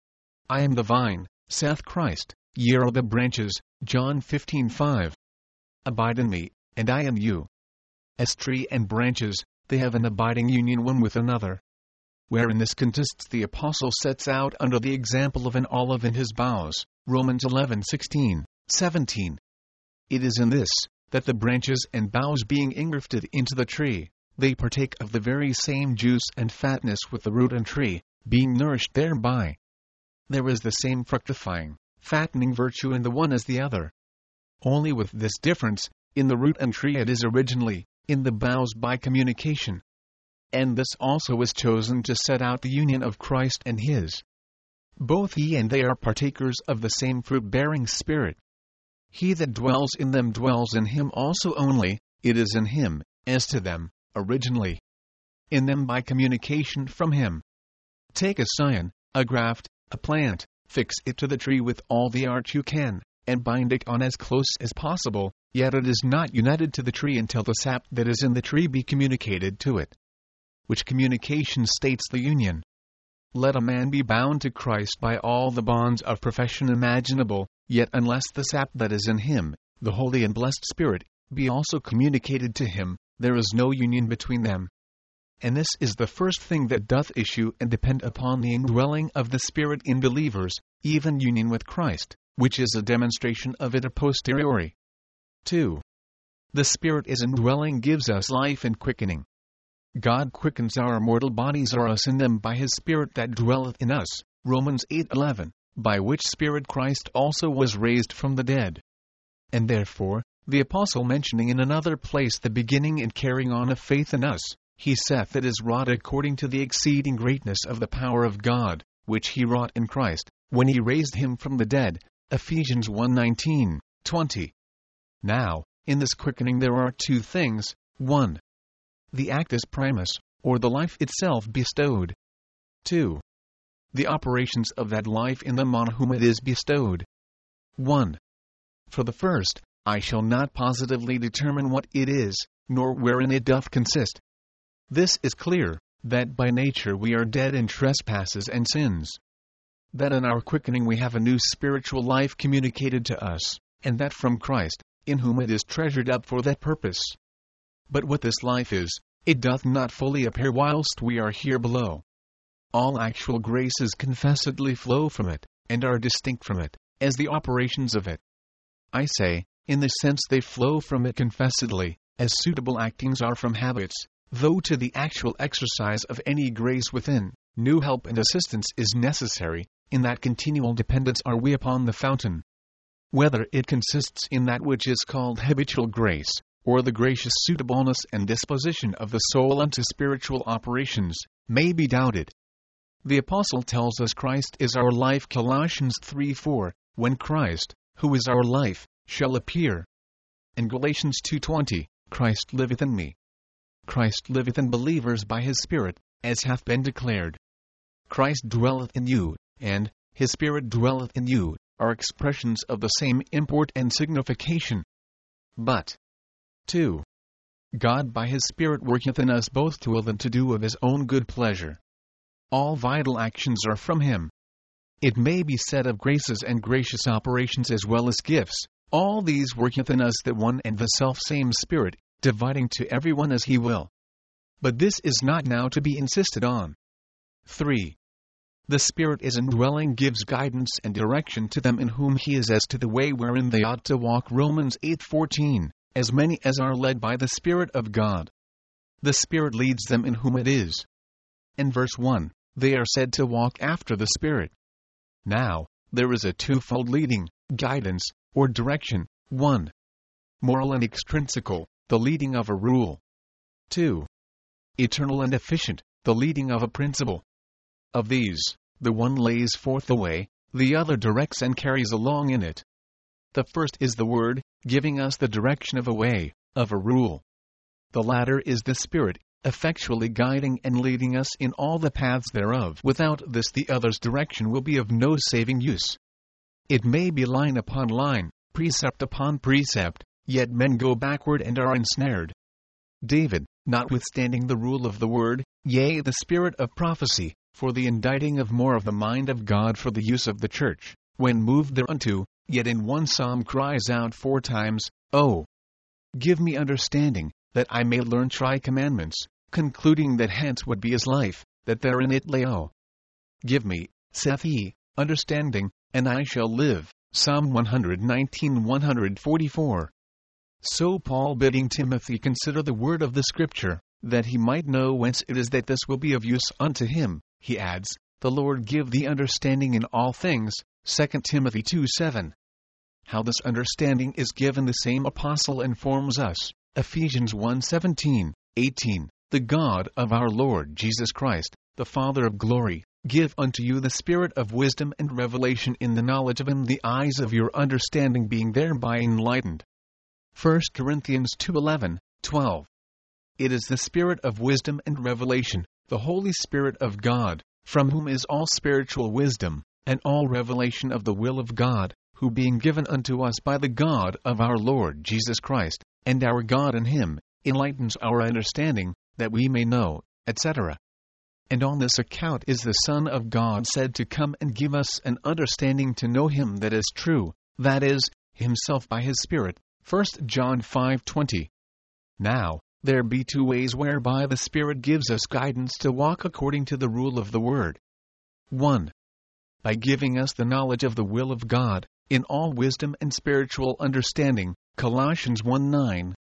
I am the vine, saith Christ, ye are the branches. John fifteen five. Abide in me, and I in you. As tree and branches, they have an abiding union one with another. Wherein this consists the apostle sets out under the example of an olive and his boughs, Romans eleven sixteen, seventeen. It is in this, that the branches and boughs being engrafted into the tree, they partake of the very same juice and fatness with the root and tree, being nourished thereby. There is the same fructifying, fattening virtue in the one as the other. Only with this difference, in the root and tree it is originally, in the boughs by communication. And this also is chosen to set out the union of Christ and His. Both he and they are partakers of the same fruit-bearing Spirit. He that dwells in them dwells in Him also only, it is in Him, as to them, originally. In them by communication from Him. Take a scion, a graft, a plant, fix it to the tree with all the art you can, and bind it on as close as possible, yet it is not united to the tree until the sap that is in the tree be communicated to it. Which communication states the union. Let a man be bound to Christ by all the bonds of profession imaginable, yet unless the sap that is in him, the Holy and Blessed Spirit, be also communicated to him, there is no union between them. And this is the first thing that doth issue and depend upon the indwelling of the Spirit in believers, even union with Christ, which is a demonstration of it a posteriori. two. The Spirit as indwelling gives us life and quickening. God quickens our mortal bodies or us in them by his Spirit that dwelleth in us, Romans eight eleven, by which Spirit Christ also was raised from the dead. And therefore, the Apostle mentioning in another place the beginning and carrying on of faith in us, he saith it is wrought according to the exceeding greatness of the power of God, which he wrought in Christ, when he raised him from the dead, Ephesians one nineteen, twenty. Now, in this quickening there are two things, one. The actus primus, or the life itself bestowed. two. The operations of that life in them on whom it is bestowed. one. For the first, I shall not positively determine what it is, nor wherein it doth consist. This is clear, that by nature we are dead in trespasses and sins. That in our quickening we have a new spiritual life communicated to us, and that from Christ, in whom it is treasured up for that purpose. But what this life is, it doth not fully appear whilst we are here below. All actual graces confessedly flow from it, and are distinct from it, as the operations of it. I say, in the sense they flow from it confessedly, as suitable actings are from habits, though to the actual exercise of any grace within, new help and assistance is necessary, in that continual dependence are we upon the fountain. Whether it consists in that which is called habitual grace, or the gracious suitableness and disposition of the soul unto spiritual operations, may be doubted. The Apostle tells us Christ is our life, Colossians three four, when Christ, who is our life, shall appear. And Galatians two twenty, Christ liveth in me. Christ liveth in believers by his Spirit, as hath been declared. Christ dwelleth in you, and his Spirit dwelleth in you, are expressions of the same import and signification. But two. God by his Spirit worketh in us both to will and to do of his own good pleasure. All vital actions are from him. It may be said of graces and gracious operations as well as gifts, all these worketh in us that one and the self-same Spirit, dividing to every one as he will. But this is not now to be insisted on. three. The Spirit is indwelling gives guidance and direction to them in whom he is as to the way wherein they ought to walk, Romans eight fourteen, as many as are led by the Spirit of God. The Spirit leads them in whom it is. In verse one, they are said to walk after the Spirit. Now, there is a twofold leading, guidance, or direction, one. Moral and extrinsical, the leading of a rule. two. Eternal and efficient, the leading of a principle. Of these, the one lays forth the way, the other directs and carries along in it. The first is the Word, giving us the direction of a way, of a rule. The latter is the Spirit, effectually guiding and leading us in all the paths thereof. Without this the other's direction will be of no saving use. It may be line upon line, precept upon precept, yet men go backward and are ensnared. David, notwithstanding the rule of the Word, yea, the Spirit of prophecy, for the inditing of more of the mind of God for the use of the church, when moved thereunto, yet in one psalm cries out four times, Oh! Give me understanding, that I may learn thy commandments, concluding that hence would be his life, that therein it lay. Oh! Give me, saith he, understanding, and I shall live. Psalm one nineteen one forty-four. So Paul bidding Timothy consider the word of the Scripture, that he might know whence it is that this will be of use unto him, he adds, the Lord give thee understanding in all things, Second Timothy two seven. How this understanding is given the same apostle informs us, Ephesians one seventeen, eighteen, the God of our Lord Jesus Christ, the Father of glory, give unto you the spirit of wisdom and revelation in the knowledge of him, the eyes of your understanding being thereby enlightened. First Corinthians two eleven, twelve. It is the Spirit of wisdom and revelation, the Holy Spirit of God, from whom is all spiritual wisdom, and all revelation of the will of God, who being given unto us by the God of our Lord Jesus Christ, and our God in him, enlightens our understanding, that we may know, et cetera. And on this account is the Son of God said to come and give us an understanding to know him that is true, that is, himself by his Spirit, First John five twenty. Now, there be two ways whereby the Spirit gives us guidance to walk according to the rule of the Word. one. By giving us the knowledge of the will of God, in all wisdom and spiritual understanding, Colossians one nine,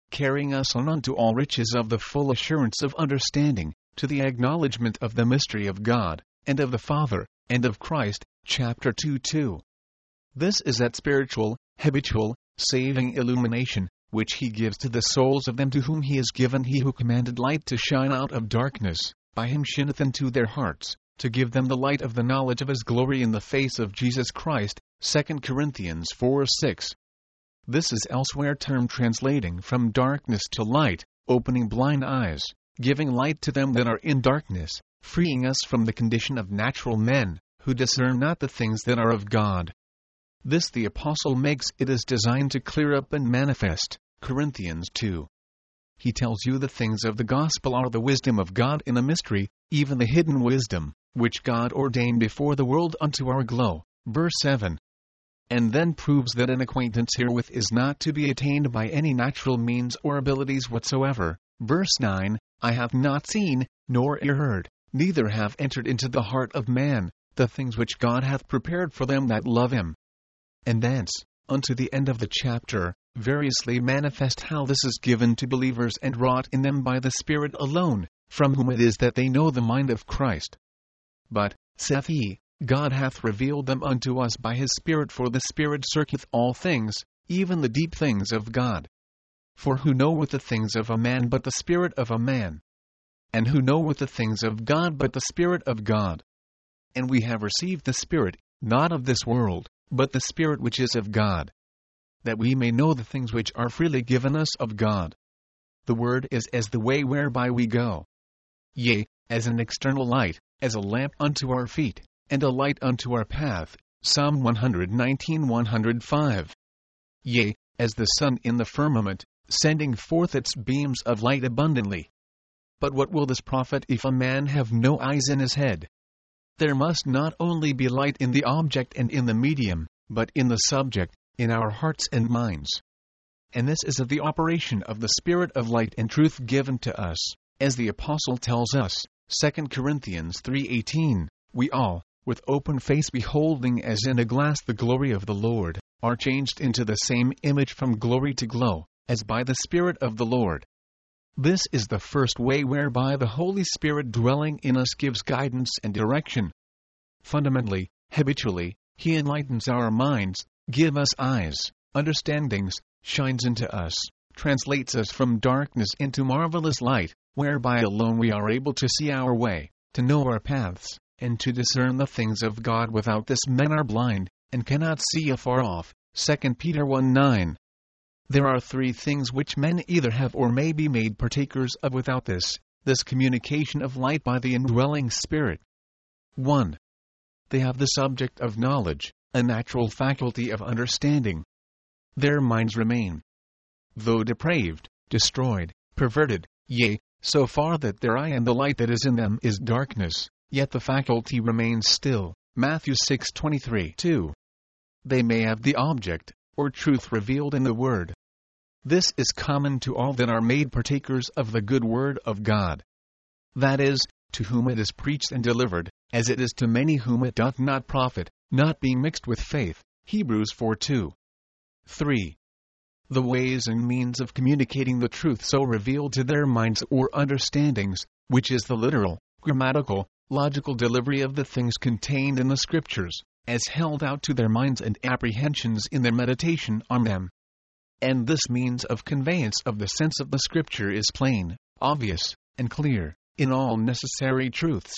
carrying us on unto all riches of the full assurance of understanding, to the acknowledgement of the mystery of God, and of the Father, and of Christ, chapter two two. This is that spiritual, habitual, saving illumination, which he gives to the souls of them to whom he has given. He who commanded light to shine out of darkness, by him shineth into their hearts, to give them the light of the knowledge of his glory in the face of Jesus Christ, Second Corinthians four six. This is elsewhere termed translating from darkness to light, opening blind eyes, giving light to them that are in darkness, freeing us from the condition of natural men, who discern not the things that are of God. This the apostle makes it is designed to clear up and manifest, Corinthians two. He tells you the things of the gospel are the wisdom of God in a mystery, even the hidden wisdom, which God ordained before the world unto our glow, verse seven. And then proves that an acquaintance herewith is not to be attained by any natural means or abilities whatsoever, verse nine, I have not seen, nor ear heard, neither have entered into the heart of man, the things which God hath prepared for them that love him. And thence, unto the end of the chapter, variously manifest how this is given to believers and wrought in them by the Spirit alone, from whom it is that they know the mind of Christ. But, saith he, God hath revealed them unto us by his Spirit, for the Spirit searcheth all things, even the deep things of God. For who knoweth the things of a man but the Spirit of a man? And who knoweth the things of God but the Spirit of God? And we have received the Spirit, not of this world, but the Spirit which is of God, that we may know the things which are freely given us of God. The Word is as the way whereby we go. Yea, as an external light, as a lamp unto our feet, and a light unto our path. Psalm one nineteen one oh five. Yea, as the sun in the firmament, sending forth its beams of light abundantly. But what will this profit if a man have no eyes in his head? There must not only be light in the object and in the medium, but in the subject, in our hearts and minds. And this is of the operation of the Spirit of light and truth given to us, as the Apostle tells us, Second Corinthians three eighteen, we all, with open face beholding as in a glass the glory of the Lord, are changed into the same image from glory to glow, as by the Spirit of the Lord. This is the first way whereby the Holy Spirit dwelling in us gives guidance and direction. Fundamentally, habitually, he enlightens our minds, gives us eyes, understandings, shines into us, translates us from darkness into marvelous light, whereby alone we are able to see our way, to know our paths, and to discern the things of God. Without this men are blind, and cannot see afar off. Second Peter one nine. There are three things which men either have or may be made partakers of without this, this communication of light by the indwelling Spirit. one. They have the subject of knowledge, a natural faculty of understanding. Their minds remain, though depraved, destroyed, perverted, yea, so far that their eye and the light that is in them is darkness, yet the faculty remains still. Matthew six twenty-three two. They may have the object, or truth revealed in the Word. This is common to all that are made partakers of the good Word of God. That is, to whom it is preached and delivered, as it is to many whom it doth not profit, not being mixed with faith. Hebrews four two. three. The ways and means of communicating the truth so revealed to their minds or understandings, which is the literal, grammatical, logical delivery of the things contained in the Scriptures, as held out to their minds and apprehensions in their meditation on them. And this means of conveyance of the sense of the Scripture is plain, obvious, and clear, in all necessary truths.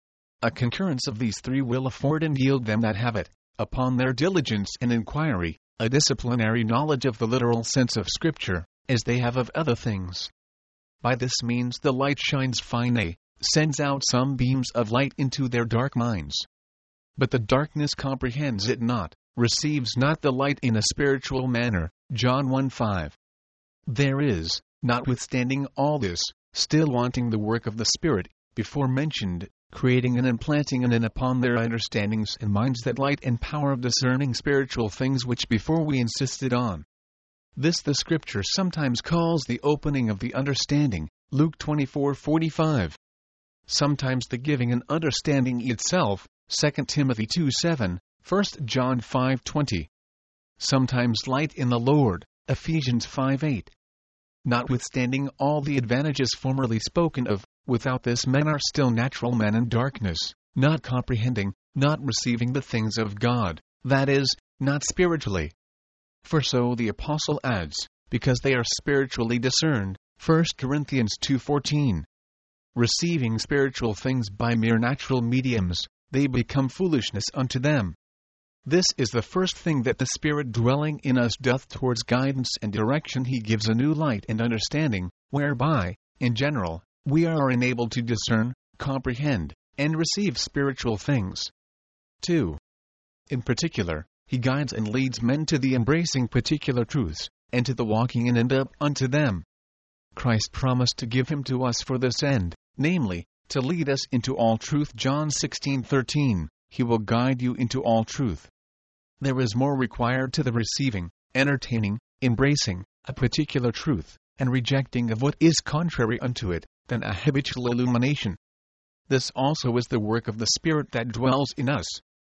A concurrence of these three will afford and yield them that have it, upon their diligence and inquiry, a disciplinary knowledge of the literal sense of Scripture, as they have of other things. By this means the light shines fine, sends out some beams of light into their dark minds. But the darkness comprehends it not, receives not the light in a spiritual manner. John one five. There is, notwithstanding all this, still wanting the work of the Spirit, before mentioned, creating and implanting in and upon their understandings and minds that light and power of discerning spiritual things which before we insisted on. This the Scripture sometimes calls the opening of the understanding, Luke twenty-four forty-five. Sometimes the giving and understanding itself, Second Timothy two seven, First John five twenty. Sometimes light in the Lord, Ephesians five eight. notwithstanding all the advantages formerly spoken of, without this men are still natural men in darkness, not comprehending, not receiving the things of God, that is, not spiritually. For so the Apostle adds, because they are spiritually discerned, First Corinthians two fourteen. Receiving spiritual things by mere natural mediums, they become foolishness unto them. This is the first thing that the Spirit dwelling in us doth towards guidance and direction. He gives a new light and understanding, whereby, in general, we are enabled to discern, comprehend, and receive spiritual things. two. In particular, He guides and leads men to the embracing particular truths, and to the walking in and up unto them. Christ promised to give Him to us for this end, namely, to lead us into all truth. John sixteen thirteen. He will guide you into all truth. There is more required to the receiving, entertaining, embracing a particular truth, and rejecting of what is contrary unto it, than a habitual illumination. This also is the work of the Spirit that dwells in us.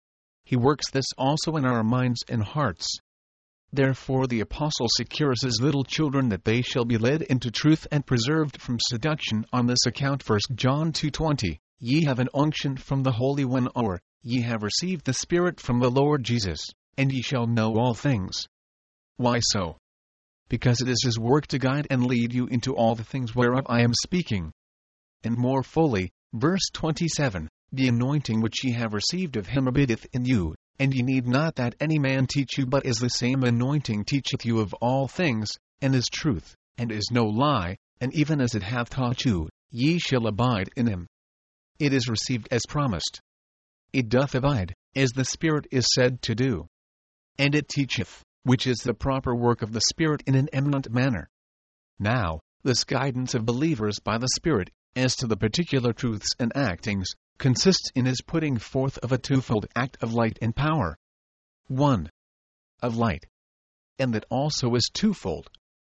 He works this also in our minds and hearts. Therefore the Apostle secures his little children that they shall be led into truth and preserved from seduction on this account. First John two twenty. Ye have an unction from the Holy One, or, ye have received the Spirit from the Lord Jesus, and ye shall know all things. Why so? Because it is His work to guide and lead you into all the things whereof I am speaking. And more fully, verse twenty-seven, the anointing which ye have received of Him abideth in you, and ye need not that any man teach you, but as the same anointing teacheth you of all things, and is truth, and is no lie, and even as it hath taught you, ye shall abide in Him. It is received as promised. It doth abide, as the Spirit is said to do. And it teacheth, which is the proper work of the Spirit in an eminent manner. Now, this guidance of believers by the Spirit, as to the particular truths and actings, consists in His putting forth of a twofold act of light and power. one. Of light. And that also is twofold.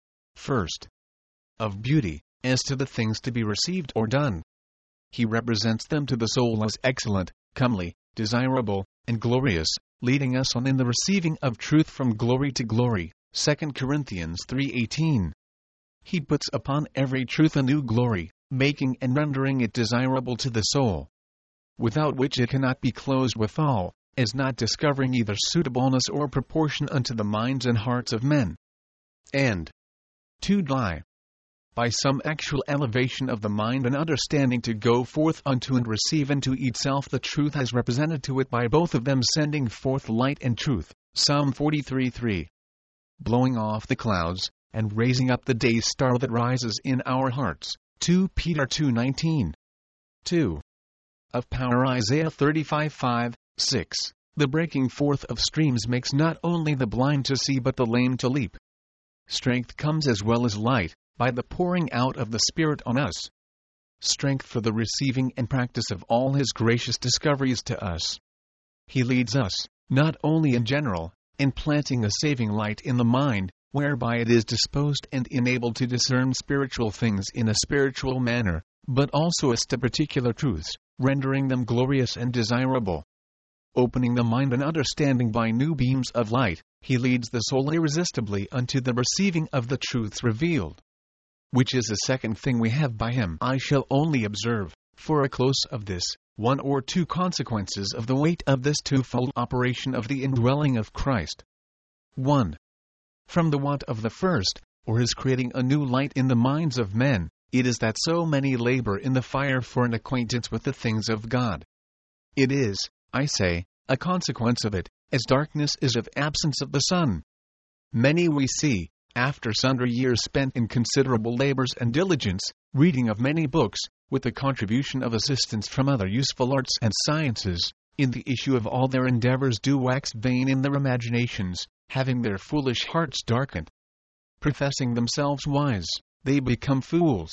First. Of beauty, as to the things to be received or done. He represents them to the soul as excellent, comely, desirable, and glorious, leading us on in the receiving of truth from glory to glory. Second Corinthians three eighteen. He puts upon every truth a new glory, making and rendering it desirable to the soul, without which it cannot be closed withal, as not discovering either suitableness or proportion unto the minds and hearts of men. And to die, by some actual elevation of the mind and understanding, to go forth unto and receive into itself the truth as represented to it by both of them, sending forth light and truth. Psalm forty-three three. Blowing off the clouds, and raising up the day star that rises in our hearts. Second Peter two nineteen. two. Of power. Isaiah thirty-five five, six. The breaking forth of streams makes not only the blind to see but the lame to leap. Strength comes as well as light, by the pouring out of the Spirit on us. Strength for the receiving and practice of all His gracious discoveries to us. He leads us, not only in general, in planting a saving light in the mind, whereby it is disposed and enabled to discern spiritual things in a spiritual manner, but also as to particular truths, rendering them glorious and desirable. Opening the mind and understanding by new beams of light, He leads the soul irresistibly unto the receiving of the truths revealed, which is the second thing we have by Him. I shall only observe, for a close of this, one or two consequences of the weight of this twofold operation of the indwelling of Christ. one. From the want of the first, or His creating a new light in the minds of men, it is that so many labor in the fire for an acquaintance with the things of God. It is, I say, a consequence of it, as darkness is of absence of the sun. Many we see, after sundry years spent in considerable labors and diligence, reading of many books, with the contribution of assistance from other useful arts and sciences, in the issue of all their endeavors do wax vain in their imaginations, having their foolish hearts darkened. Professing themselves wise, they become fools,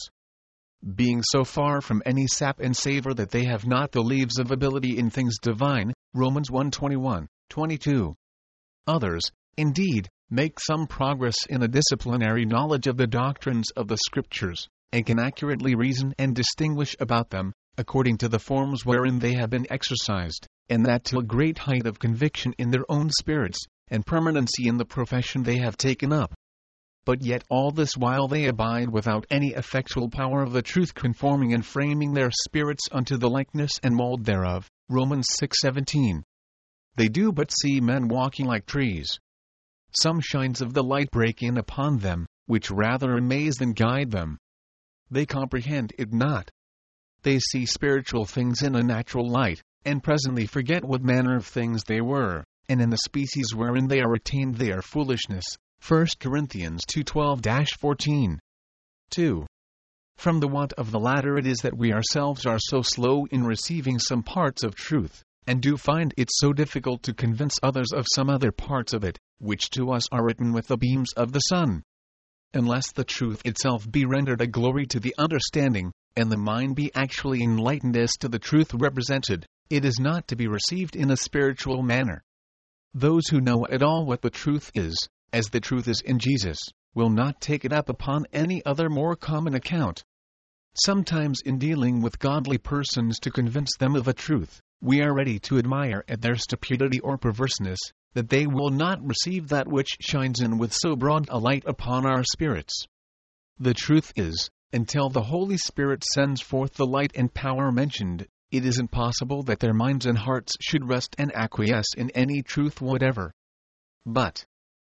being so far from any sap and savor that they have not the leaves of ability in things divine. Romans one twenty-one, twenty-two. Others, indeed, make some progress in a disciplinary knowledge of the doctrines of the Scriptures, and can accurately reason and distinguish about them, according to the forms wherein they have been exercised, and that to a great height of conviction in their own spirits, and permanency in the profession they have taken up. but yet all this while they abide without any effectual power of the truth, conforming and framing their spirits unto the likeness and mold thereof. Romans six seventeen. They do but see men walking like trees. Some shines of the light break in upon them, which rather amaze than guide them. They comprehend it not. They see spiritual things in a natural light, and presently forget what manner of things they were, and in the species wherein they are attained they are foolishness. First Corinthians two twelve to fourteen. two. From the want of the latter it is that we ourselves are so slow in receiving some parts of truth, and do find it so difficult to convince others of some other parts of it, which to us are written with the beams of the sun. Unless the truth itself be rendered a glory to the understanding, and the mind be actually enlightened as to the truth represented, it is not to be received in a spiritual manner. Those who know at all what the truth is, as the truth is in Jesus, will not take it up upon any other more common account. Sometimes in dealing with godly persons to convince them of a truth, we are ready to admire at their stupidity or perverseness, that they will not receive that which shines in with so broad a light upon our spirits. The truth is, until the Holy Spirit sends forth the light and power mentioned, it is impossible that their minds and hearts should rest and acquiesce in any truth whatever. But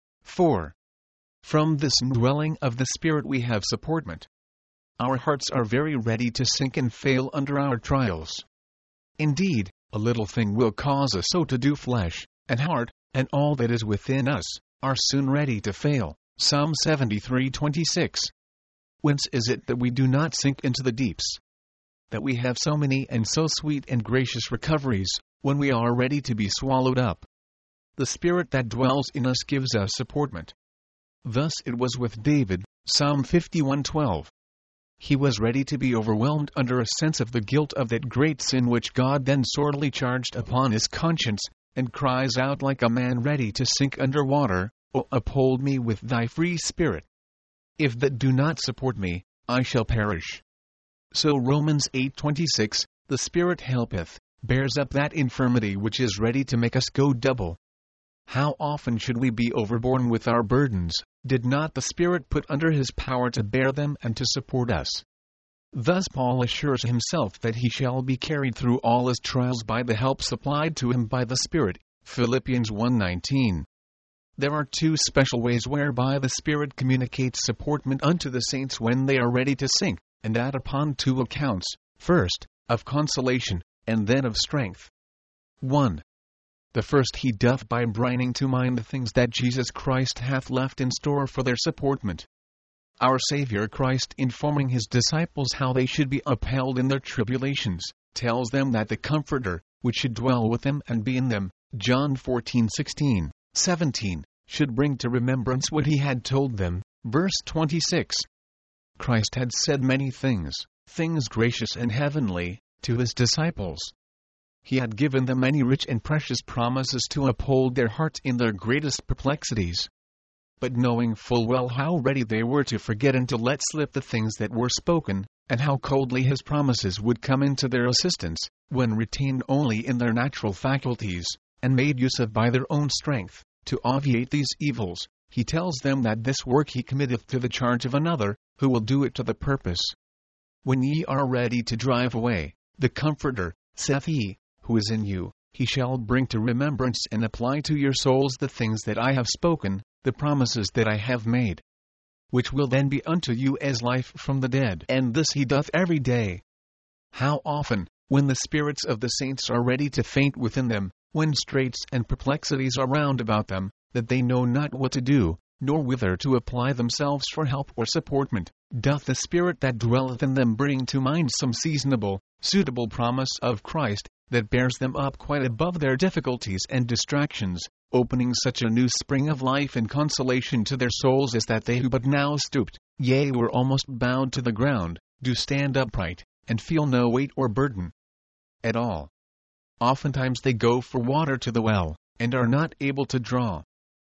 four. From this indwelling of the Spirit we have supportment. Our hearts are very ready to sink and fail under our trials. Indeed, a little thing will cause us so to do. Flesh, and heart, and all that is within us, are soon ready to fail. Psalm seventy-three twenty-six. Whence is it that we do not sink into the deeps? That we have so many and so sweet and gracious recoveries, when we are ready to be swallowed up. The Spirit that dwells in us gives us supportment. Thus it was with David, Psalm fifty-one twelve. He was ready to be overwhelmed under a sense of the guilt of that great sin which God then sorely charged upon his conscience, and cries out like a man ready to sink under water, O uphold me with thy free spirit. If that do not support me, I shall perish. So Romans eight twenty-six, the Spirit helpeth, bears up that infirmity which is ready to make us go double. How often should we be overborne with our burdens, did not the Spirit put under his power to bear them and to support us? Thus Paul assures himself that he shall be carried through all his trials by the help supplied to him by the Spirit. Philippians one nineteen. There are two special ways whereby the Spirit communicates supportment unto the saints when they are ready to sink, and that upon two accounts, first, of consolation, and then of strength. one. The first he doth by bringing to mind the things that Jesus Christ hath left in store for their supportment. Our Savior Christ, informing his disciples how they should be upheld in their tribulations, tells them that the Comforter, which should dwell with them and be in them, John fourteen sixteen, seventeen, should bring to remembrance what he had told them, verse twenty-six. Christ had said many things, things gracious and heavenly, to his disciples. He had given them many rich and precious promises to uphold their hearts in their greatest perplexities. But knowing full well how ready they were to forget and to let slip the things that were spoken, and how coldly his promises would come into their assistance, when retained only in their natural faculties, and made use of by their own strength, to obviate these evils, he tells them that this work he committeth to the charge of another, who will do it to the purpose. When ye are ready to drive away the Comforter, saith he, who is in you, he shall bring to remembrance and apply to your souls the things that I have spoken, the promises that I have made, which will then be unto you as life from the dead. And this he doth every day. How often, when the spirits of the saints are ready to faint within them, when straits and perplexities are round about them, that they know not what to do, nor whither to apply themselves for help or supportment, doth the Spirit that dwelleth in them bring to mind some seasonable, suitable promise of Christ, that bears them up quite above their difficulties and distractions, opening such a new spring of life and consolation to their souls as that they who but now stooped, yea were almost bowed to the ground, do stand upright, and feel no weight or burden at all. Oftentimes they go for water to the well, and are not able to draw.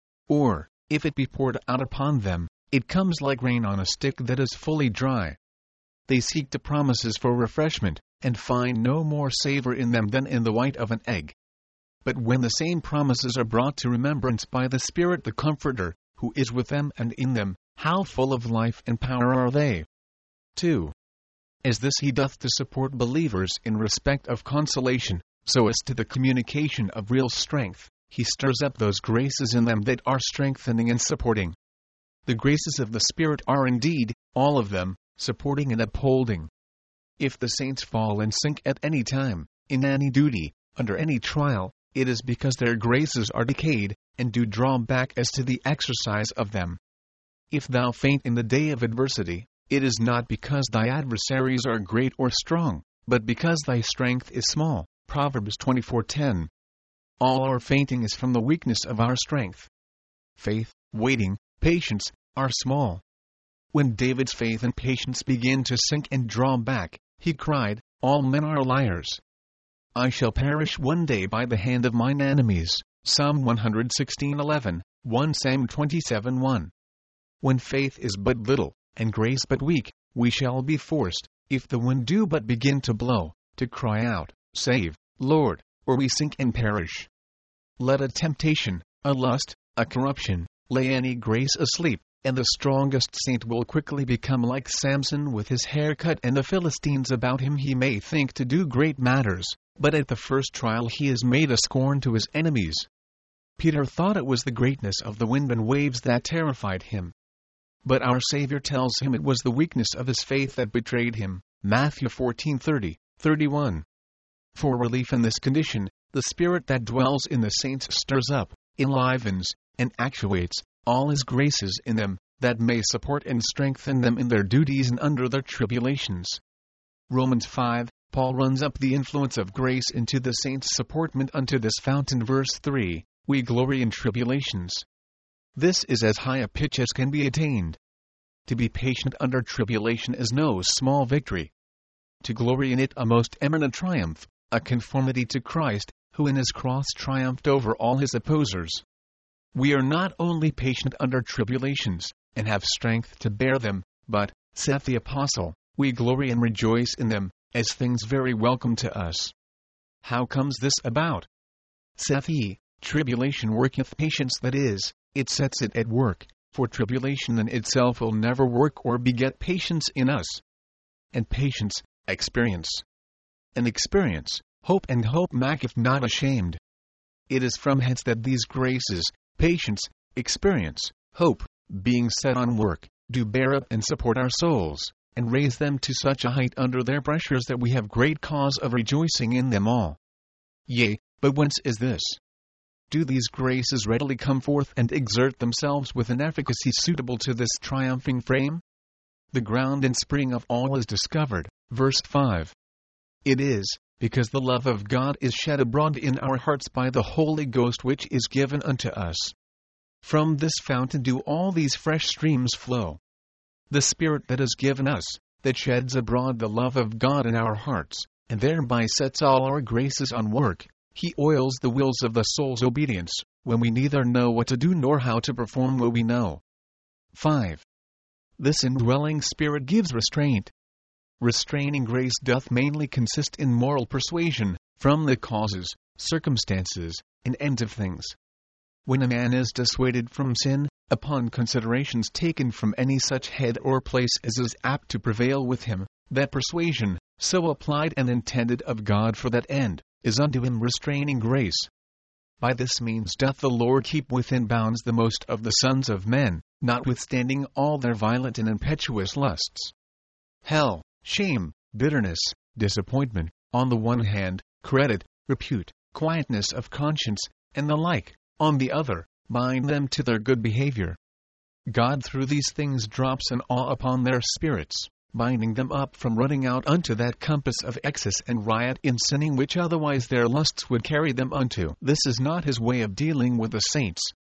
Or, if it be poured out upon them, it comes like rain on a stick that is fully dry. They seek the promises for refreshment, and find no more savor in them than in the white of an egg. But when the same promises are brought to remembrance by the Spirit the Comforter, who is with them and in them, how full of life and power are they! two. As this he doth to support believers in respect of consolation, so as to the communication of real strength, he stirs up those graces in them that are strengthening and supporting. The graces of the Spirit are indeed, all of them, supporting and upholding. If the saints fall and sink at any time, in any duty, under any trial, it is because their graces are decayed, and do draw back as to the exercise of them. If thou faint in the day of adversity, it is not because thy adversaries are great or strong, but because thy strength is small. Proverbs twenty-four ten. All our fainting is from the weakness of our strength. Faith, waiting, patience, are small. When David's faith and patience began to sink and draw back, he cried, "All men are liars. I shall perish one day by the hand of mine enemies." Psalm one sixteen eleven, First Samuel twenty-seven one. When faith is but little, and grace but weak, we shall be forced, if the wind do but begin to blow, to cry out, "Save, Lord," or we sink and perish. Let a temptation, a lust, a corruption, lay any grace asleep, and the strongest saint will quickly become like Samson with his hair cut and the Philistines about him. He may think to do great matters, but at the first trial he is made a scorn to his enemies. Peter thought it was the greatness of the wind and waves that terrified him. But our Savior tells him it was the weakness of his faith that betrayed him. Matthew fourteen thirty, thirty-one. For relief in this condition, the Spirit that dwells in the saints stirs up, enlivens, and actuates all his graces in them, that may support and strengthen them in their duties and under their tribulations. Romans five, Paul runs up the influence of grace into the saints' supportment unto this fountain. Verse three, we glory in tribulations. This is as high a pitch as can be attained. To be patient under tribulation is no small victory. To glory in it a most eminent triumph, a conformity to Christ, who in his cross triumphed over all his opposers. We are not only patient under tribulations, and have strength to bear them, but, saith the Apostle, we glory and rejoice in them, as things very welcome to us. How comes this about? Saith he, tribulation worketh patience, that is, it sets it at work, for tribulation in itself will never work or beget patience in us. And patience, experience. And experience, hope, and hope maketh not ashamed. It is from hence that these graces, patience, experience, hope, being set on work, do bear up and support our souls, and raise them to such a height under their pressures that we have great cause of rejoicing in them all. Yea, but whence is this? Do these graces readily come forth and exert themselves with an efficacy suitable to this triumphing frame? The ground and spring of all is discovered. Verse five. It is, because the love of God is shed abroad in our hearts by the Holy Ghost which is given unto us. From this fountain do all these fresh streams flow. The Spirit that is given us, that sheds abroad the love of God in our hearts, and thereby sets all our graces on work. He oils the wheels of the soul's obedience, when we neither know what to do nor how to perform what we know. five. This indwelling Spirit gives restraint. Restraining grace doth mainly consist in moral persuasion, from the causes, circumstances, and ends of things. When a man is dissuaded from sin, upon considerations taken from any such head or place as is apt to prevail with him, that persuasion, so applied and intended of God for that end, is unto him restraining grace. By this means doth the Lord keep within bounds the most of the sons of men, notwithstanding all their violent and impetuous lusts. Hell, shame, bitterness, disappointment, on the one hand, credit, repute, quietness of conscience, and the like, on the other, bind them to their good behavior. God through these things drops an awe upon their spirits, binding them up from running out unto that compass of excess and riot in sinning which otherwise their lusts would carry them unto. This is not his way of dealing with the saints.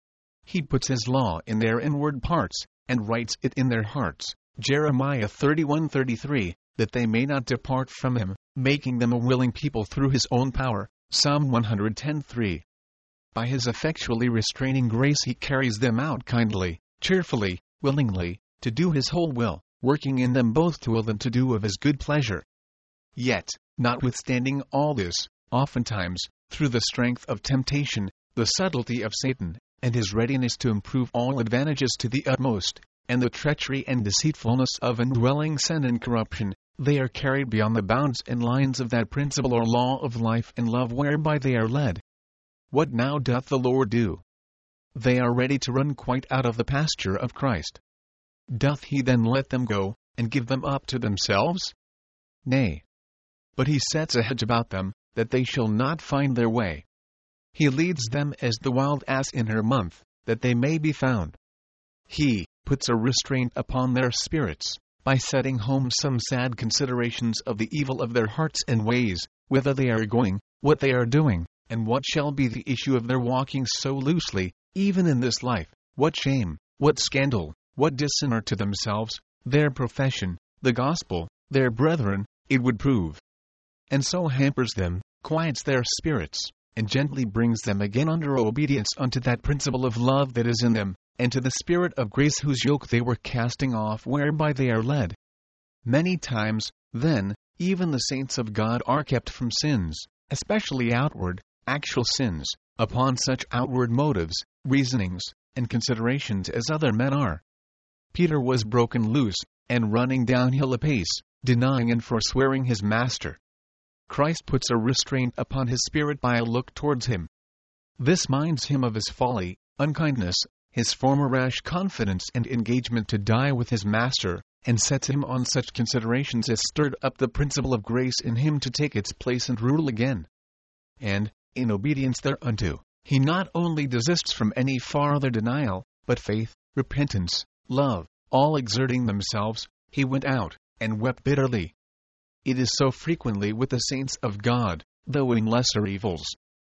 He puts his law in their inward parts, and writes it in their hearts. Jeremiah thirty-one thirty-three, that they may not depart from him, making them a willing people through his own power. Psalm one ten three. By his effectually restraining grace he carries them out kindly, cheerfully, willingly, to do his whole will, working in them both to will and to do of his good pleasure. Yet, notwithstanding all this, oftentimes, through the strength of temptation, the subtlety of Satan, and his readiness to improve all advantages to the utmost, and the treachery and deceitfulness of indwelling sin and corruption, they are carried beyond the bounds and lines of that principle or law of life and love whereby they are led. What now doth the Lord do? They are ready to run quite out of the pasture of Christ. Doth he then let them go, and give them up to themselves? Nay. But he sets a hedge about them, that they shall not find their way. He leads them as the wild ass in her month, that they may be found. He puts a restraint upon their spirits, by setting home some sad considerations of the evil of their hearts and ways, whither they are going, what they are doing, and what shall be the issue of their walking so loosely, even in this life, what shame, what scandal, what dishonor to themselves, their profession, the gospel, their brethren, it would prove. And so hampers them, quiets their spirits, and gently brings them again under obedience unto that principle of love that is in them, and to the Spirit of grace whose yoke they were casting off whereby they are led. Many times, then, even the saints of God are kept from sins, especially outward, actual sins, upon such outward motives, reasonings, and considerations as other men are. Peter was broken loose, and running downhill apace, denying and forswearing his master. Christ puts a restraint upon his spirit by a look towards him. This minds him of his folly, unkindness, his former rash confidence and engagement to die with his master, and sets him on such considerations as stirred up the principle of grace in him to take its place and rule again. And, in obedience thereunto, he not only desists from any farther denial, but faith, repentance, love, all exerting themselves, he went out, and wept bitterly. It is so frequently with the saints of God, though in lesser evils.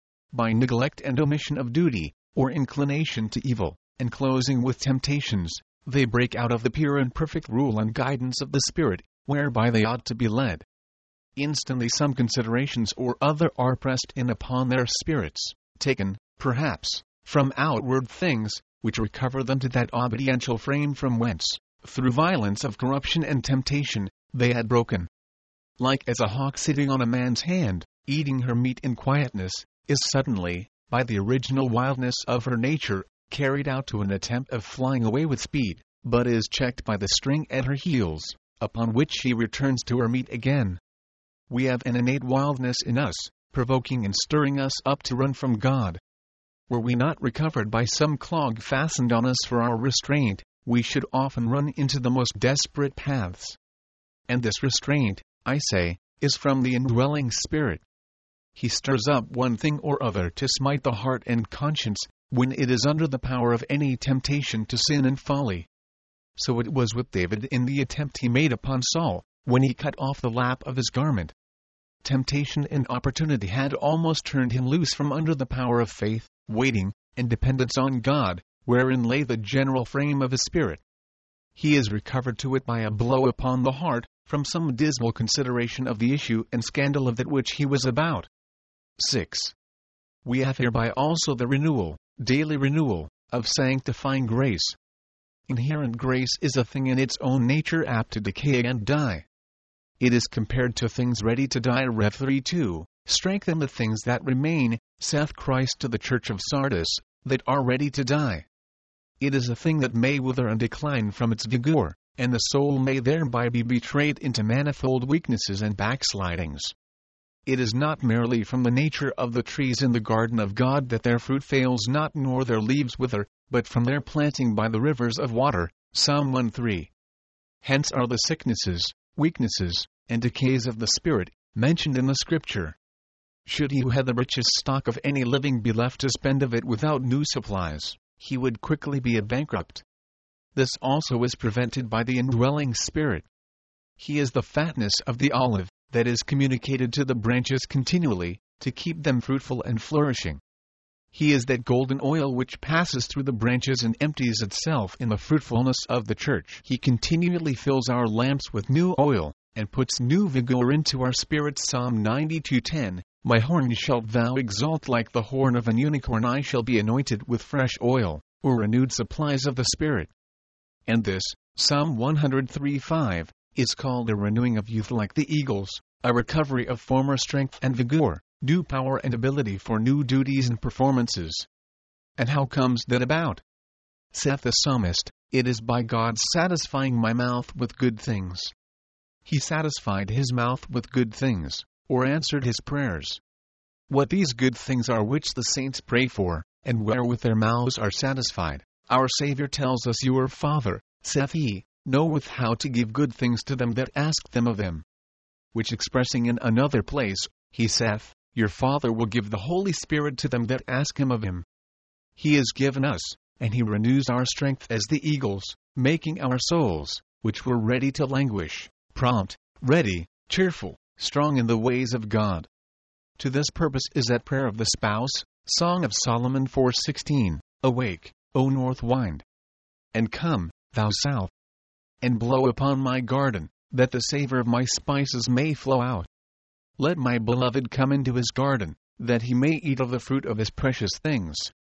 By neglect and omission of duty, or inclination to evil, and closing with temptations, they break out of the pure and perfect rule and guidance of the Spirit, whereby they ought to be led. Instantly some considerations or other are pressed in upon their spirits, taken, perhaps, from outward things, which recover them to that obediential frame from whence, through violence of corruption and temptation, they had broken. Like as a hawk sitting on a man's hand, eating her meat in quietness, is suddenly, by the original wildness of her nature, carried out to an attempt of flying away with speed, but is checked by the string at her heels, upon which she returns to her meat again. We have an innate wildness in us, provoking and stirring us up to run from God. Were we not recovered by some clog fastened on us for our restraint, we should often run into the most desperate paths. And this restraint, I say, is from the indwelling Spirit. He stirs up one thing or other to smite the heart and conscience, when it is under the power of any temptation to sin and folly. So it was with David in the attempt he made upon Saul, when he cut off the lap of his garment. Temptation and opportunity had almost turned him loose from under the power of faith, waiting, and dependence on God, wherein lay the general frame of his spirit. He is recovered to it by a blow upon the heart, from some dismal consideration of the issue and scandal of that which he was about. six. We have hereby also the renewal, daily renewal, of sanctifying grace. Inherent grace is a thing in its own nature apt to decay and die. It is compared to things ready to die. Rev three two, strengthen the things that remain, saith Christ to the church of Sardis, that are ready to die. It is a thing that may wither and decline from its vigor, and the soul may thereby be betrayed into manifold weaknesses and backslidings. It is not merely from the nature of the trees in the garden of God that their fruit fails not nor their leaves wither, but from their planting by the rivers of water. Psalm one three. Hence are the sicknesses, weaknesses, and decays of the Spirit, mentioned in the Scripture. Should he who had the richest stock of any living be left to spend of it without new supplies, he would quickly be a bankrupt. This also is prevented by the indwelling Spirit. He is the fatness of the olive, that is communicated to the branches continually, to keep them fruitful and flourishing. He is that golden oil which passes through the branches and empties itself in the fruitfulness of the church. He continually fills our lamps with new oil, and puts new vigor into our spirits. Psalm ninety-two ten, my horn shalt thou exalt like the horn of an unicorn. I shall be anointed with fresh oil, or renewed supplies of the Spirit. And this, Psalm one oh three five, is called a renewing of youth like the eagles, a recovery of former strength and vigor, new power and ability for new duties and performances. And how comes that about? saith the psalmist, it is by God satisfying my mouth with good things. He satisfied his mouth with good things, or answered his prayers. What these good things are which the saints pray for, and wherewith their mouths are satisfied, our Saviour tells us, your Father, saith he, knoweth how to give good things to them that ask them of him. Which expressing in another place, he saith, your Father will give the Holy Spirit to them that ask him of him. He is given us, and he renews our strength as the eagles, making our souls, which were ready to languish, prompt, ready, cheerful, strong in the ways of God. To this purpose is that prayer of the spouse, Song of Solomon four sixteen, awake, O north wind, and come, thou south, and blow upon my garden, that the savor of my spices may flow out. Let my beloved come into his garden, that he may eat of the fruit of his precious things.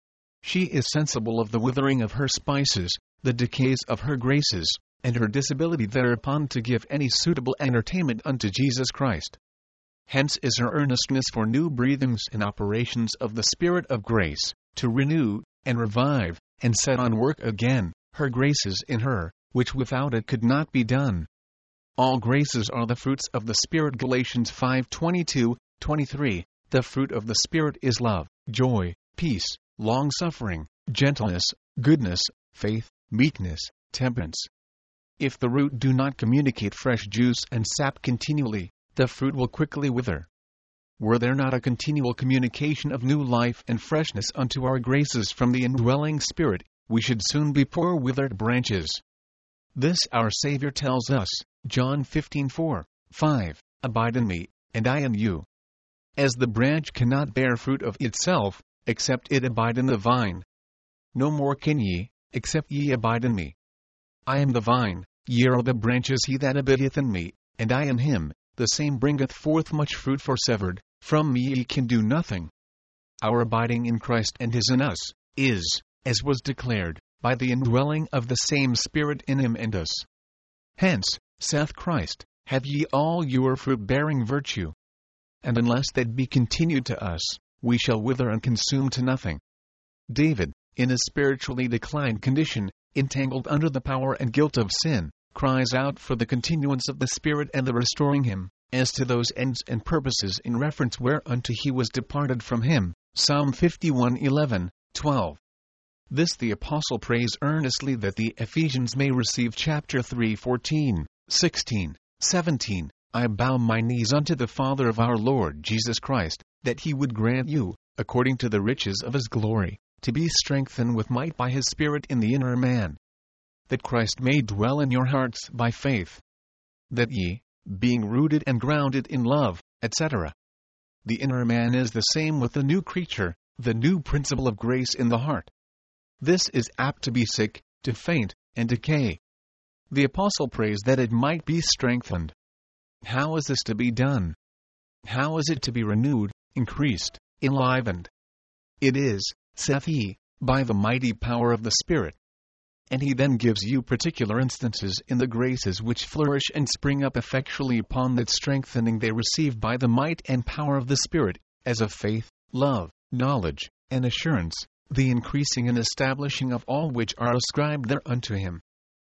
She is sensible of the withering of her spices, the decays of her graces, and her disability thereupon to give any suitable entertainment unto Jesus Christ. Hence is her earnestness for new breathings and operations of the Spirit of grace, to renew, and revive, and set on work again, her graces in her, which without it could not be done. All graces are the fruits of the Spirit. Galatians five twenty-two, twenty-three. The fruit of the Spirit is love, joy, peace, long-suffering, gentleness, goodness, faith, meekness, temperance. If the root do not communicate fresh juice and sap continually, the fruit will quickly wither. Were there not a continual communication of new life and freshness unto our graces from the indwelling Spirit, we should soon be poor withered branches. This our Saviour tells us, John fifteen four, five, abide in me, and I in you. As the branch cannot bear fruit of itself, except it abide in the vine. No more can ye, except ye abide in me. I am the vine, ye are the branches. He that abideth in me, and I in him, the same bringeth forth much fruit, for severed from me ye can do nothing. Our abiding in Christ and his in us, is, as was declared, by the indwelling of the same Spirit in him and us. Hence, saith Christ, have ye all your fruit-bearing virtue. And unless that be continued to us, we shall wither and consume to nothing. David, in a spiritually declined condition, entangled under the power and guilt of sin, cries out for the continuance of the Spirit and the restoring him, as to those ends and purposes in reference whereunto he was departed from him. Psalm fifty-one eleven, twelve. This the apostle prays earnestly that the Ephesians may receive. Chapter three fourteen, sixteen, seventeen. I bow my knees unto the Father of our Lord Jesus Christ, that he would grant you, according to the riches of his glory, to be strengthened with might by his Spirit in the inner man, that Christ may dwell in your hearts by faith, that ye, being rooted and grounded in love, et cetera. The inner man is the same with the new creature, the new principle of grace in the heart. This is apt to be sick, to faint, and decay. The apostle prays that it might be strengthened. How is this to be done? How is it to be renewed, increased, enlivened? It is, saith he, by the mighty power of the Spirit. And he then gives you particular instances in the graces which flourish and spring up effectually upon that strengthening they receive by the might and power of the Spirit, as of faith, love, knowledge, and assurance, the increasing and establishing of all which are ascribed thereunto him.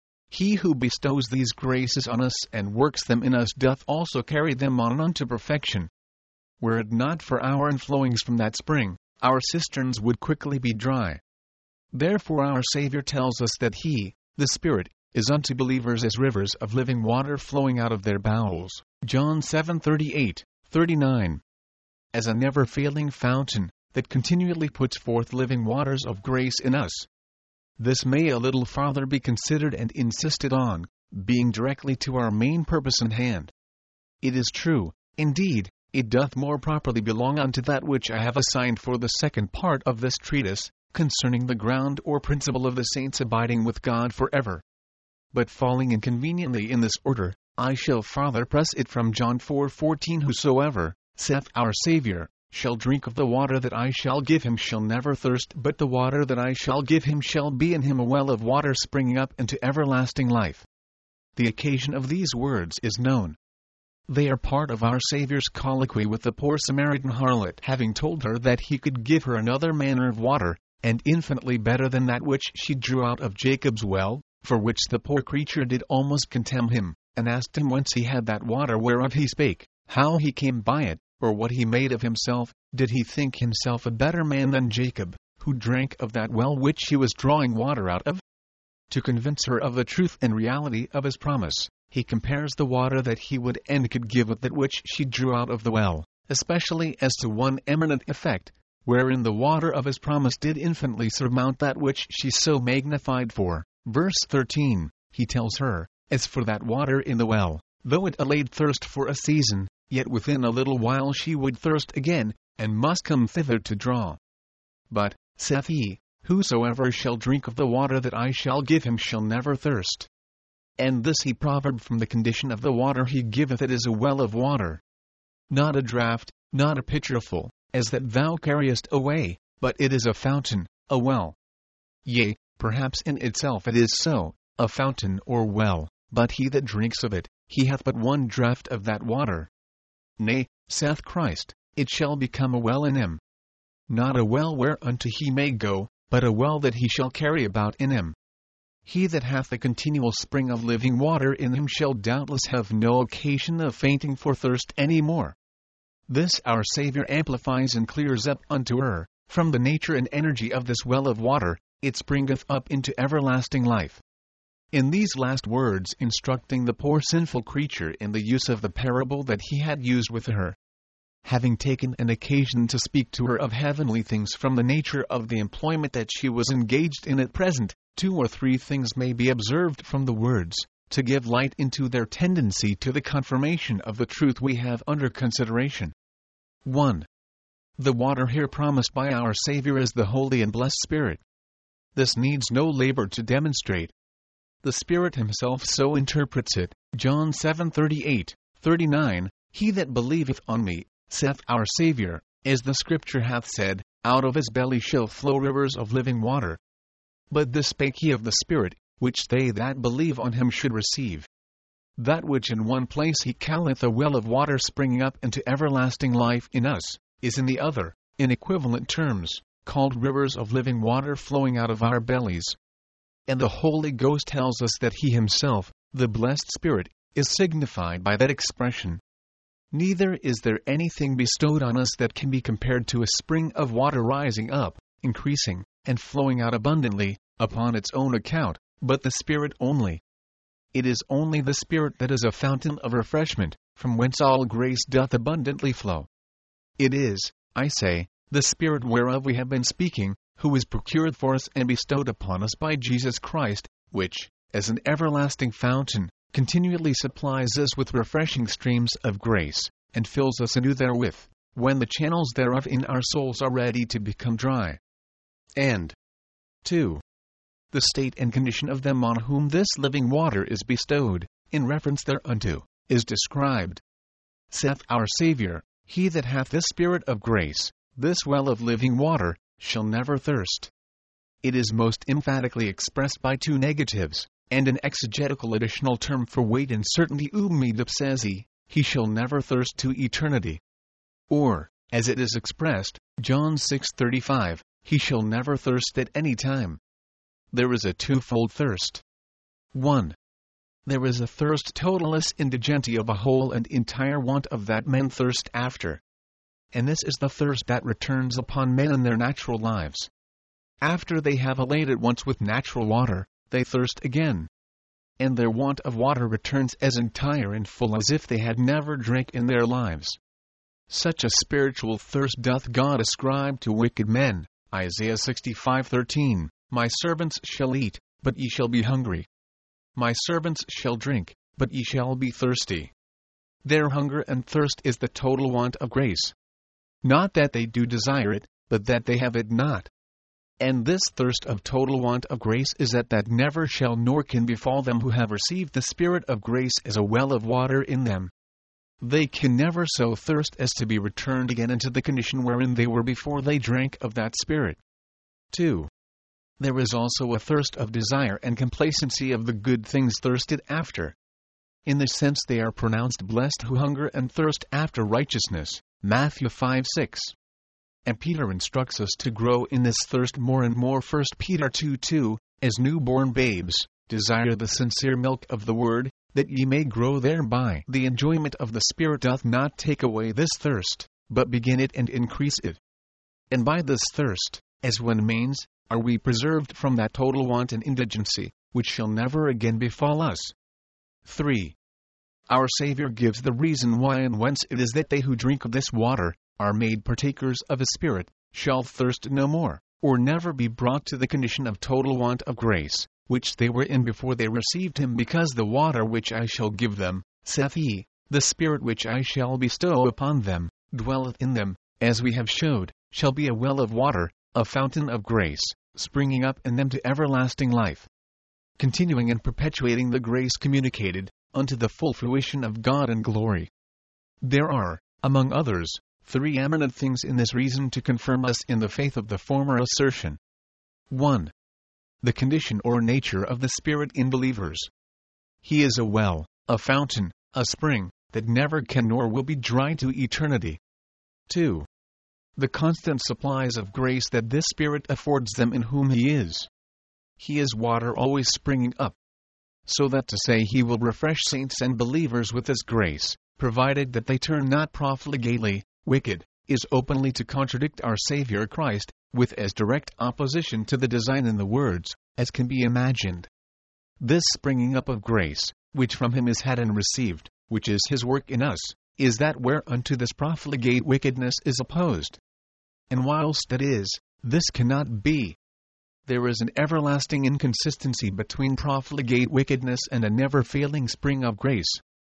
He who bestows these graces on us and works them in us doth also carry them on unto perfection. Were it not for our inflowings from that spring, our cisterns would quickly be dry. Therefore our Saviour tells us that he, the Spirit, is unto believers as rivers of living water flowing out of their bowels. John seven thirty-eight, thirty-nine. As a never-failing fountain, that continually puts forth living waters of grace in us. This may a little farther be considered and insisted on, being directly to our main purpose in hand. It is true, indeed, it doth more properly belong unto that which I have assigned for the second part of this treatise, concerning the ground or principle of the saints abiding with God forever. But falling inconveniently in this order, I shall farther press it from John four fourteen. Whosoever, saith our Saviour, shall drink of the water that I shall give him shall never thirst, but the water that I shall give him shall be in him a well of water springing up into everlasting life. The occasion of these words is known. They are part of our Saviour's colloquy with the poor Samaritan harlot, having told her that he could give her another manner of water, and infinitely better than that which she drew out of Jacob's well, for which the poor creature did almost contemn him, and asked him whence he had that water whereof he spake, how he came by it, or what he made of himself. Did he think himself a better man than Jacob, who drank of that well which he was drawing water out of? To convince her of the truth and reality of his promise, he compares the water that he would and could give with that which she drew out of the well, especially as to one eminent effect, wherein the water of his promise did infinitely surmount that which she so magnified for. Verse thirteen, he tells her, as for that water in the well, though it allayed thirst for a season, yet within a little while she would thirst again, and must come thither to draw. But, saith he, whosoever shall drink of the water that I shall give him shall never thirst. And this he proverb from the condition of the water he giveth it is a well of water. Not a draught, not a pitcherful, as that thou carriest away, but it is a fountain, a well. Yea, perhaps in itself it is so, a fountain or well, but he that drinks of it, he hath but one draught of that water. Nay, saith Christ, it shall become a well in him. Not a well whereunto he may go, but a well that he shall carry about in him. He that hath a continual spring of living water in him shall doubtless have no occasion of fainting for thirst any more. This our Saviour amplifies and clears up unto her. From the nature and energy of this well of water, it springeth up into everlasting life. In these last words instructing the poor sinful creature in the use of the parable that he had used with her, having taken an occasion to speak to her of heavenly things from the nature of the employment that she was engaged in at present, two or three things may be observed from the words, to give light into their tendency to the confirmation of the truth we have under consideration. one. The water here promised by our Saviour is the Holy and Blessed Spirit. This needs no labor to demonstrate. The Spirit himself so interprets it. John seven thirty-eight, thirty-nine, He that believeth on me, saith our Saviour, as the Scripture hath said, out of his belly shall flow rivers of living water. But this spake he of the Spirit, which they that believe on him should receive. That which in one place he calleth a well of water springing up into everlasting life in us, is in the other, in equivalent terms, called rivers of living water flowing out of our bellies. And the Holy Ghost tells us that he himself, the blessed Spirit, is signified by that expression. Neither is there anything bestowed on us that can be compared to a spring of water rising up, increasing, and flowing out abundantly, upon its own account, but the Spirit only. It is only the Spirit that is a fountain of refreshment, from whence all grace doth abundantly flow. It is, I say, the Spirit whereof we have been speaking, who is procured for us and bestowed upon us by Jesus Christ, which, as an everlasting fountain, continually supplies us with refreshing streams of grace, and fills us anew therewith, when the channels thereof in our souls are ready to become dry. And two. The state and condition of them on whom this living water is bestowed, in reference thereunto, is described. Saith our Saviour, he that hath this Spirit of grace, this well of living water, shall never thirst. It is most emphatically expressed by two negatives, and an exegetical additional term for weight and certainty. Umi dipsesi, he shall never thirst to eternity. Or, as it is expressed, John six thirty-five, he shall never thirst at any time. There is a twofold thirst. one. There is a thirst totalis indigenti of a whole and entire want of that men thirst after. And this is the thirst that returns upon men in their natural lives. After they have allayed it once with natural water, they thirst again. And their want of water returns as entire and full as if they had never drank in their lives. Such a spiritual thirst doth God ascribe to wicked men. Isaiah sixty-five thirteen, My servants shall eat, but ye shall be hungry. My servants shall drink, but ye shall be thirsty. Their hunger and thirst is the total want of grace. Not that they do desire it, but that they have it not. And this thirst of total want of grace is that that never shall nor can befall them who have received the Spirit of grace as a well of water in them. They can never so thirst as to be returned again into the condition wherein they were before they drank of that Spirit. two. There is also a thirst of desire and complacency of the good things thirsted after. In this sense they are pronounced blessed who hunger and thirst after righteousness. Matthew five six. and Peter instructs us to grow in this thirst more and more. First Peter two two, as newborn babes, desire the sincere milk of the word, that ye may grow thereby. The enjoyment of the Spirit doth not take away this thirst, but begin it and increase it. And by this thirst, as one means, are we preserved from that total want and indigency, which shall never again befall us. three. Our Savior gives the reason why and whence it is that they who drink of this water, are made partakers of His Spirit, shall thirst no more, or never be brought to the condition of total want of grace, which they were in before they received Him. Because the water which I shall give them, saith He, the Spirit which I shall bestow upon them, dwelleth in them, as we have showed, shall be a well of water, a fountain of grace, springing up in them to everlasting life. Continuing and perpetuating the grace communicated, unto the full fruition of God and glory. There are, among others, three eminent things in this reason to confirm us in the faith of the former assertion. one. The condition or nature of the Spirit in believers. He is a well, a fountain, a spring, that never can nor will be dry to eternity. two. The constant supplies of grace that this Spirit affords them in whom He is. He is water always springing up. So that to say He will refresh saints and believers with His grace, provided that they turn not profligately, wicked, is openly to contradict our Savior Christ, with as direct opposition to the design in the words, as can be imagined. This springing up of grace, which from Him is had and received, which is His work in us, is that whereunto this profligate wickedness is opposed. And whilst it is, this cannot be. There is an everlasting inconsistency between profligate wickedness and a never-failing spring of grace.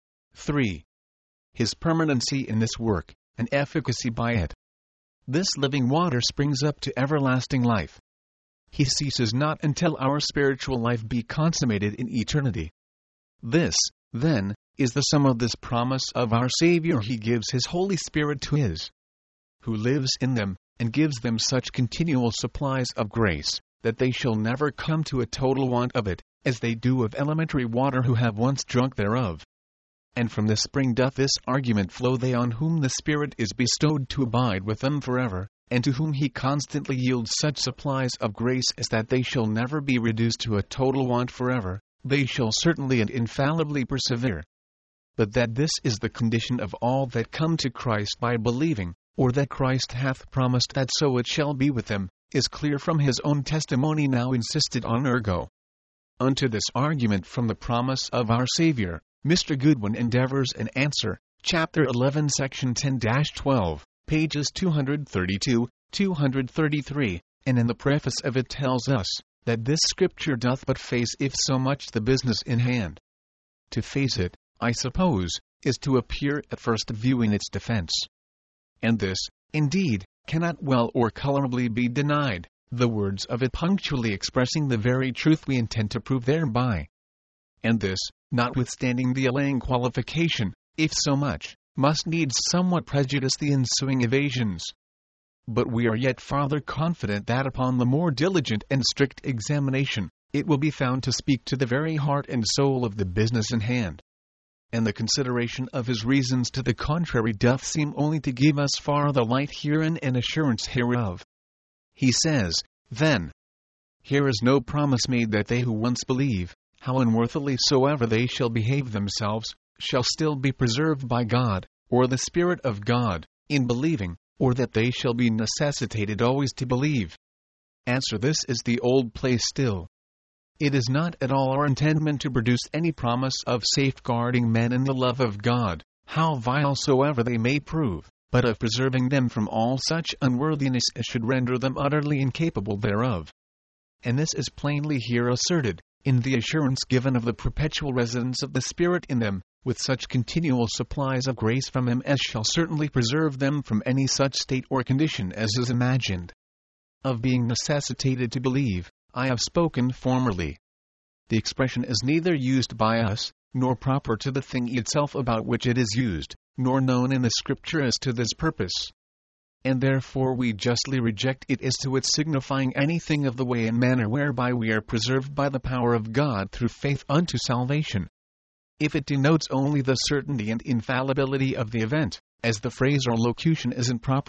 three. His permanency in this work, and efficacy by it. This living water springs up to everlasting life. He ceases not until our spiritual life be consummated in eternity. This, then, is the sum of this promise of our Savior. He gives His Holy Spirit to His, who lives in them, and gives them such continual supplies of grace, that they shall never come to a total want of it, as they do of elementary water who have once drunk thereof. And from this spring doth this argument flow, they on whom the Spirit is bestowed to abide with them forever, and to whom He constantly yields such supplies of grace as that they shall never be reduced to a total want forever, they shall certainly and infallibly persevere. But that this is the condition of all that come to Christ by believing, or that Christ hath promised that so it shall be with them, is clear from His own testimony now insisted on. Ergo, unto this argument from the promise of our Savior, Mister Goodwin endeavors an answer, Chapter eleven Section ten dash twelve, pages two thirty-two, two thirty-three, and in the preface of it tells us, that this Scripture doth but face if so much the business in hand. To face it, I suppose, is to appear at first view in its defense. And this, indeed, cannot well or colorably be denied, the words of it punctually expressing the very truth we intend to prove thereby. And this, notwithstanding the allaying qualification, if so much, must needs somewhat prejudice the ensuing evasions. But we are yet farther confident that upon the more diligent and strict examination, it will be found to speak to the very heart and soul of the business in hand. And the consideration of his reasons to the contrary doth seem only to give us farther light herein and assurance hereof. He says, then, here is no promise made that they who once believe, how unworthily soever they shall behave themselves, shall still be preserved by God, or the Spirit of God, in believing, or that they shall be necessitated always to believe. Answer: this is the old play still. It is not at all our intendment to produce any promise of safeguarding men in the love of God, how vile soever they may prove, but of preserving them from all such unworthiness as should render them utterly incapable thereof. And this is plainly here asserted, in the assurance given of the perpetual residence of the Spirit in them, with such continual supplies of grace from Him as shall certainly preserve them from any such state or condition as is imagined. Of being necessitated to believe, I have spoken formerly. The expression is neither used by us, nor proper to the thing itself about which it is used, nor known in the Scripture as to this purpose. And therefore we justly reject it as to its signifying anything of the way and manner whereby we are preserved by the power of God through faith unto salvation. If it denotes only the certainty and infallibility of the event, as the phrase or locution is improper,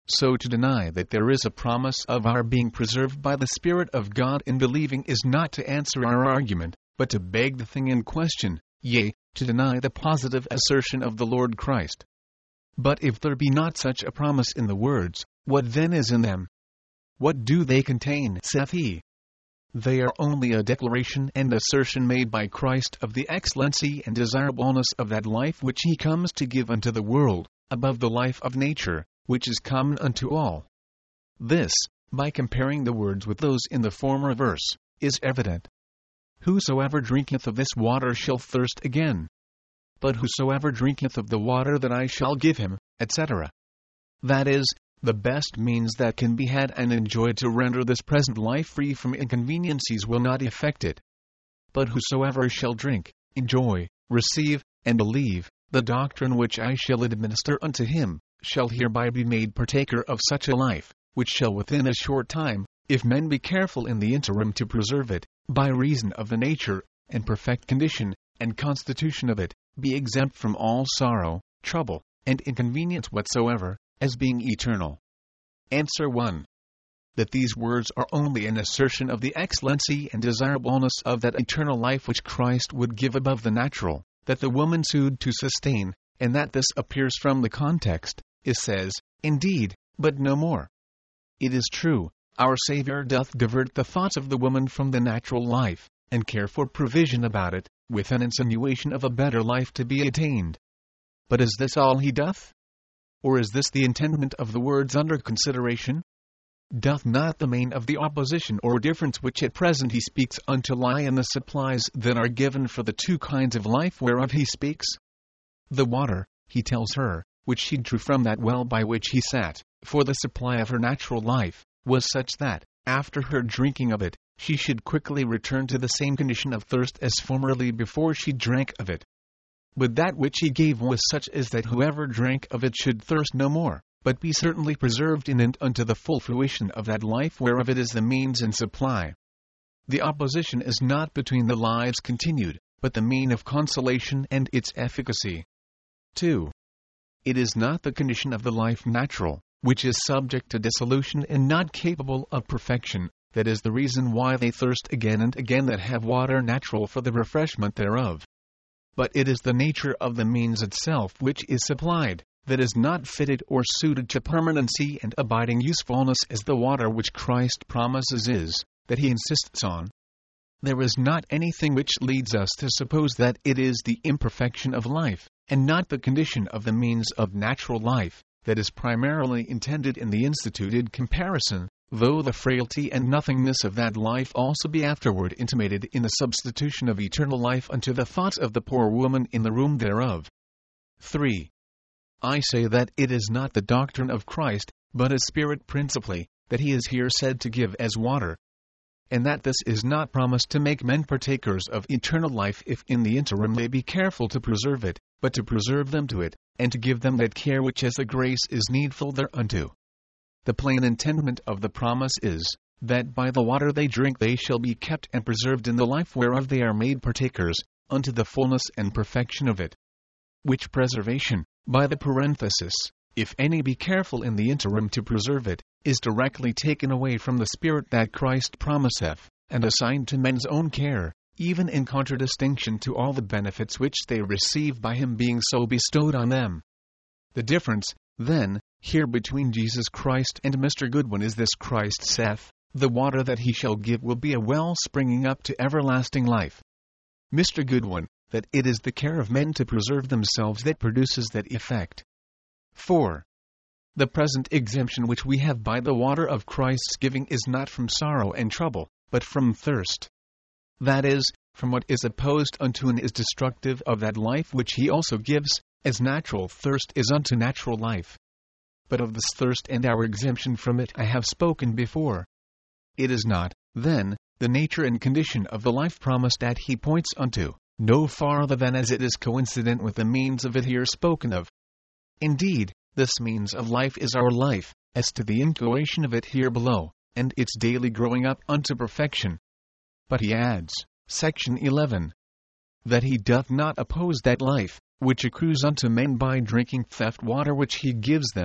So to deny that there is a promise of our being preserved by the Spirit of God in believing is not to answer our argument, but to beg the thing in question, yea, to deny the positive assertion of the Lord Christ. But if there be not such a promise in the words, what then is in them? What do they contain, saith he? They are only a declaration and assertion made by Christ of the excellency and desirableness of that life which he comes to give unto the world, above the life of nature, which is common unto all. This, by comparing the words with those in the former verse, is evident. Whosoever drinketh of this water shall thirst again. But whosoever drinketh of the water that I shall give him, et cetera. That is, the best means that can be had and enjoyed to render this present life free from inconveniencies will not effect it. But whosoever shall drink, enjoy, receive, and believe, the doctrine which I shall administer unto him, shall hereby be made partaker of such a life, which shall within a short time, if men be careful in the interim to preserve it, by reason of the nature, and perfect condition, and constitution of it, be exempt from all sorrow, trouble, and inconvenience whatsoever, as being eternal. Answer one. That these words are only an assertion of the excellency and desirableness of that eternal life which Christ would give above the natural, that the woman sued to sustain, and that this appears from the context, is says, indeed, but no more. It is true, our Saviour doth divert the thoughts of the woman from the natural life, and care for provision about it, with an insinuation of a better life to be attained. But is this all he doth? Or is this the intendment of the words under consideration? Doth not the main of the opposition or difference which at present he speaks unto lie in the supplies that are given for the two kinds of life whereof he speaks? The water, he tells her, which she drew from that well by which he sat, for the supply of her natural life, was such that, after her drinking of it, she should quickly return to the same condition of thirst as formerly before she drank of it. But that which he gave was such as that whoever drank of it should thirst no more, but be certainly preserved in it unto the full fruition of that life whereof it is the means and supply. The opposition is not between the lives continued, but the mean of consolation and its efficacy. two. It is not the condition of the life natural, which is subject to dissolution and not capable of perfection, that is the reason why they thirst again and again that have water natural for the refreshment thereof. But it is the nature of the means itself which is supplied, that is not fitted or suited to permanency and abiding usefulness as the water which Christ promises is, that he insists on. There is not anything which leads us to suppose that it is the imperfection of life, and not the condition of the means of natural life, that is primarily intended in the instituted comparison, though the frailty and nothingness of that life also be afterward intimated in the substitution of eternal life unto the thoughts of the poor woman in the room thereof. three. I say that it is not the doctrine of Christ, but a Spirit principally, that he is here said to give as water, and that this is not promised to make men partakers of eternal life if in the interim they be careful to preserve it, but to preserve them to it, and to give them that care which as a grace is needful thereunto. The plain intendment of the promise is, that by the water they drink they shall be kept and preserved in the life whereof they are made partakers, unto the fullness and perfection of it. Which preservation, by the parenthesis, if any be careful in the interim to preserve it, is directly taken away from the Spirit that Christ promiseth, and assigned to men's own care, even in contradistinction to all the benefits which they receive by him being so bestowed on them. The difference, then, here between Jesus Christ and Mister Goodwin is this: Christ saith, the water that he shall give will be a well springing up to everlasting life. Mister Goodwin, that it is the care of men to preserve themselves that produces that effect. four. The present exemption which we have by the water of Christ's giving is not from sorrow and trouble, but from thirst. That is, from what is opposed unto and is destructive of that life which he also gives, as natural thirst is unto natural life. But of this thirst and our exemption from it I have spoken before. It is not, then, the nature and condition of the life promised that he points unto, no farther than as it is coincident with the means of it here spoken of. Indeed, this means of life is our life, as to the inchoation of it here below, and its daily growing up unto perfection. But he adds, section eleven, that he doth not oppose that life, which accrues unto men by drinking theft water which he gives them,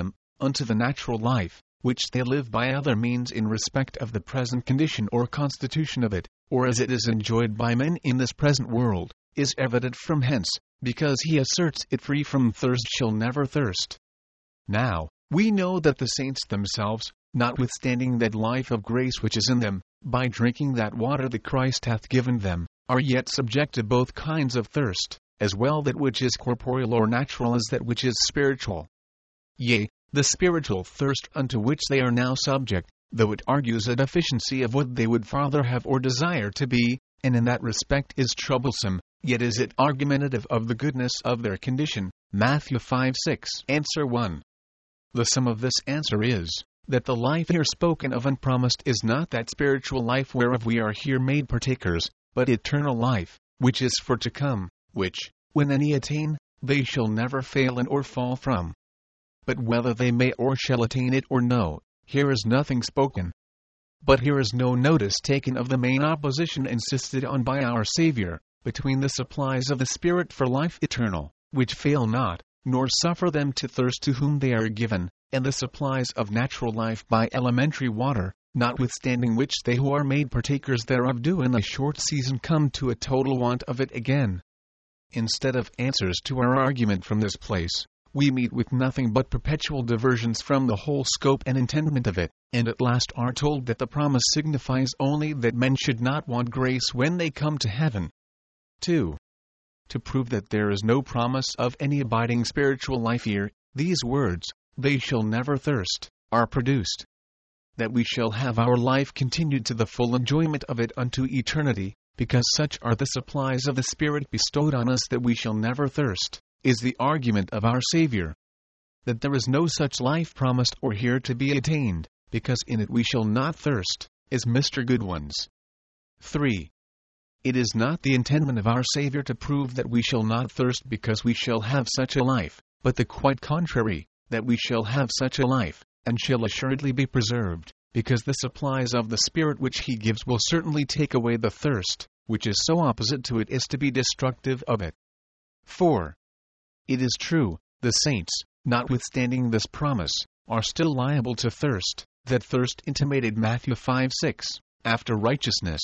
unto the natural life, which they live by other means in respect of the present condition or constitution of it, or as it is enjoyed by men in this present world, is evident from hence, because he asserts it free from thirst shall never thirst. Now, we know that the saints themselves, notwithstanding that life of grace which is in them, by drinking that water that Christ hath given them, are yet subject to both kinds of thirst, as well that which is corporeal or natural as that which is spiritual. Yea, the spiritual thirst unto which they are now subject, though it argues a deficiency of what they would farther have or desire to be, and in that respect is troublesome, yet is it argumentative of the goodness of their condition. Matthew five six. Answer one. The sum of this answer is, that the life here spoken of and promised is not that spiritual life whereof we are here made partakers, but eternal life, which is for to come, which, when any attain, they shall never fail in or fall from. But whether they may or shall attain it or no, here is nothing spoken. But here is no notice taken of the main opposition insisted on by our Savior, between the supplies of the Spirit for life eternal, which fail not, nor suffer them to thirst to whom they are given, and the supplies of natural life by elementary water, notwithstanding which they who are made partakers thereof do in a short season come to a total want of it again. Instead of answers to our argument from this place, we meet with nothing but perpetual diversions from the whole scope and intendment of it, and at last are told that the promise signifies only that men should not want grace when they come to heaven. two. To prove that there is no promise of any abiding spiritual life here, these words, they shall never thirst, are produced. That we shall have our life continued to the full enjoyment of it unto eternity, because such are the supplies of the Spirit bestowed on us that we shall never thirst, is the argument of our Savior. That there is no such life promised or here to be attained, because in it we shall not thirst, is Mister Goodwin's. three. It is not the intendment of our Savior to prove that we shall not thirst because we shall have such a life, but the quite contrary, that we shall have such a life, and shall assuredly be preserved, because the supplies of the Spirit which He gives will certainly take away the thirst, which is so opposite to it as to be destructive of it. four. It is true, the saints, notwithstanding this promise, are still liable to thirst, that thirst intimated Matthew five six, after righteousness.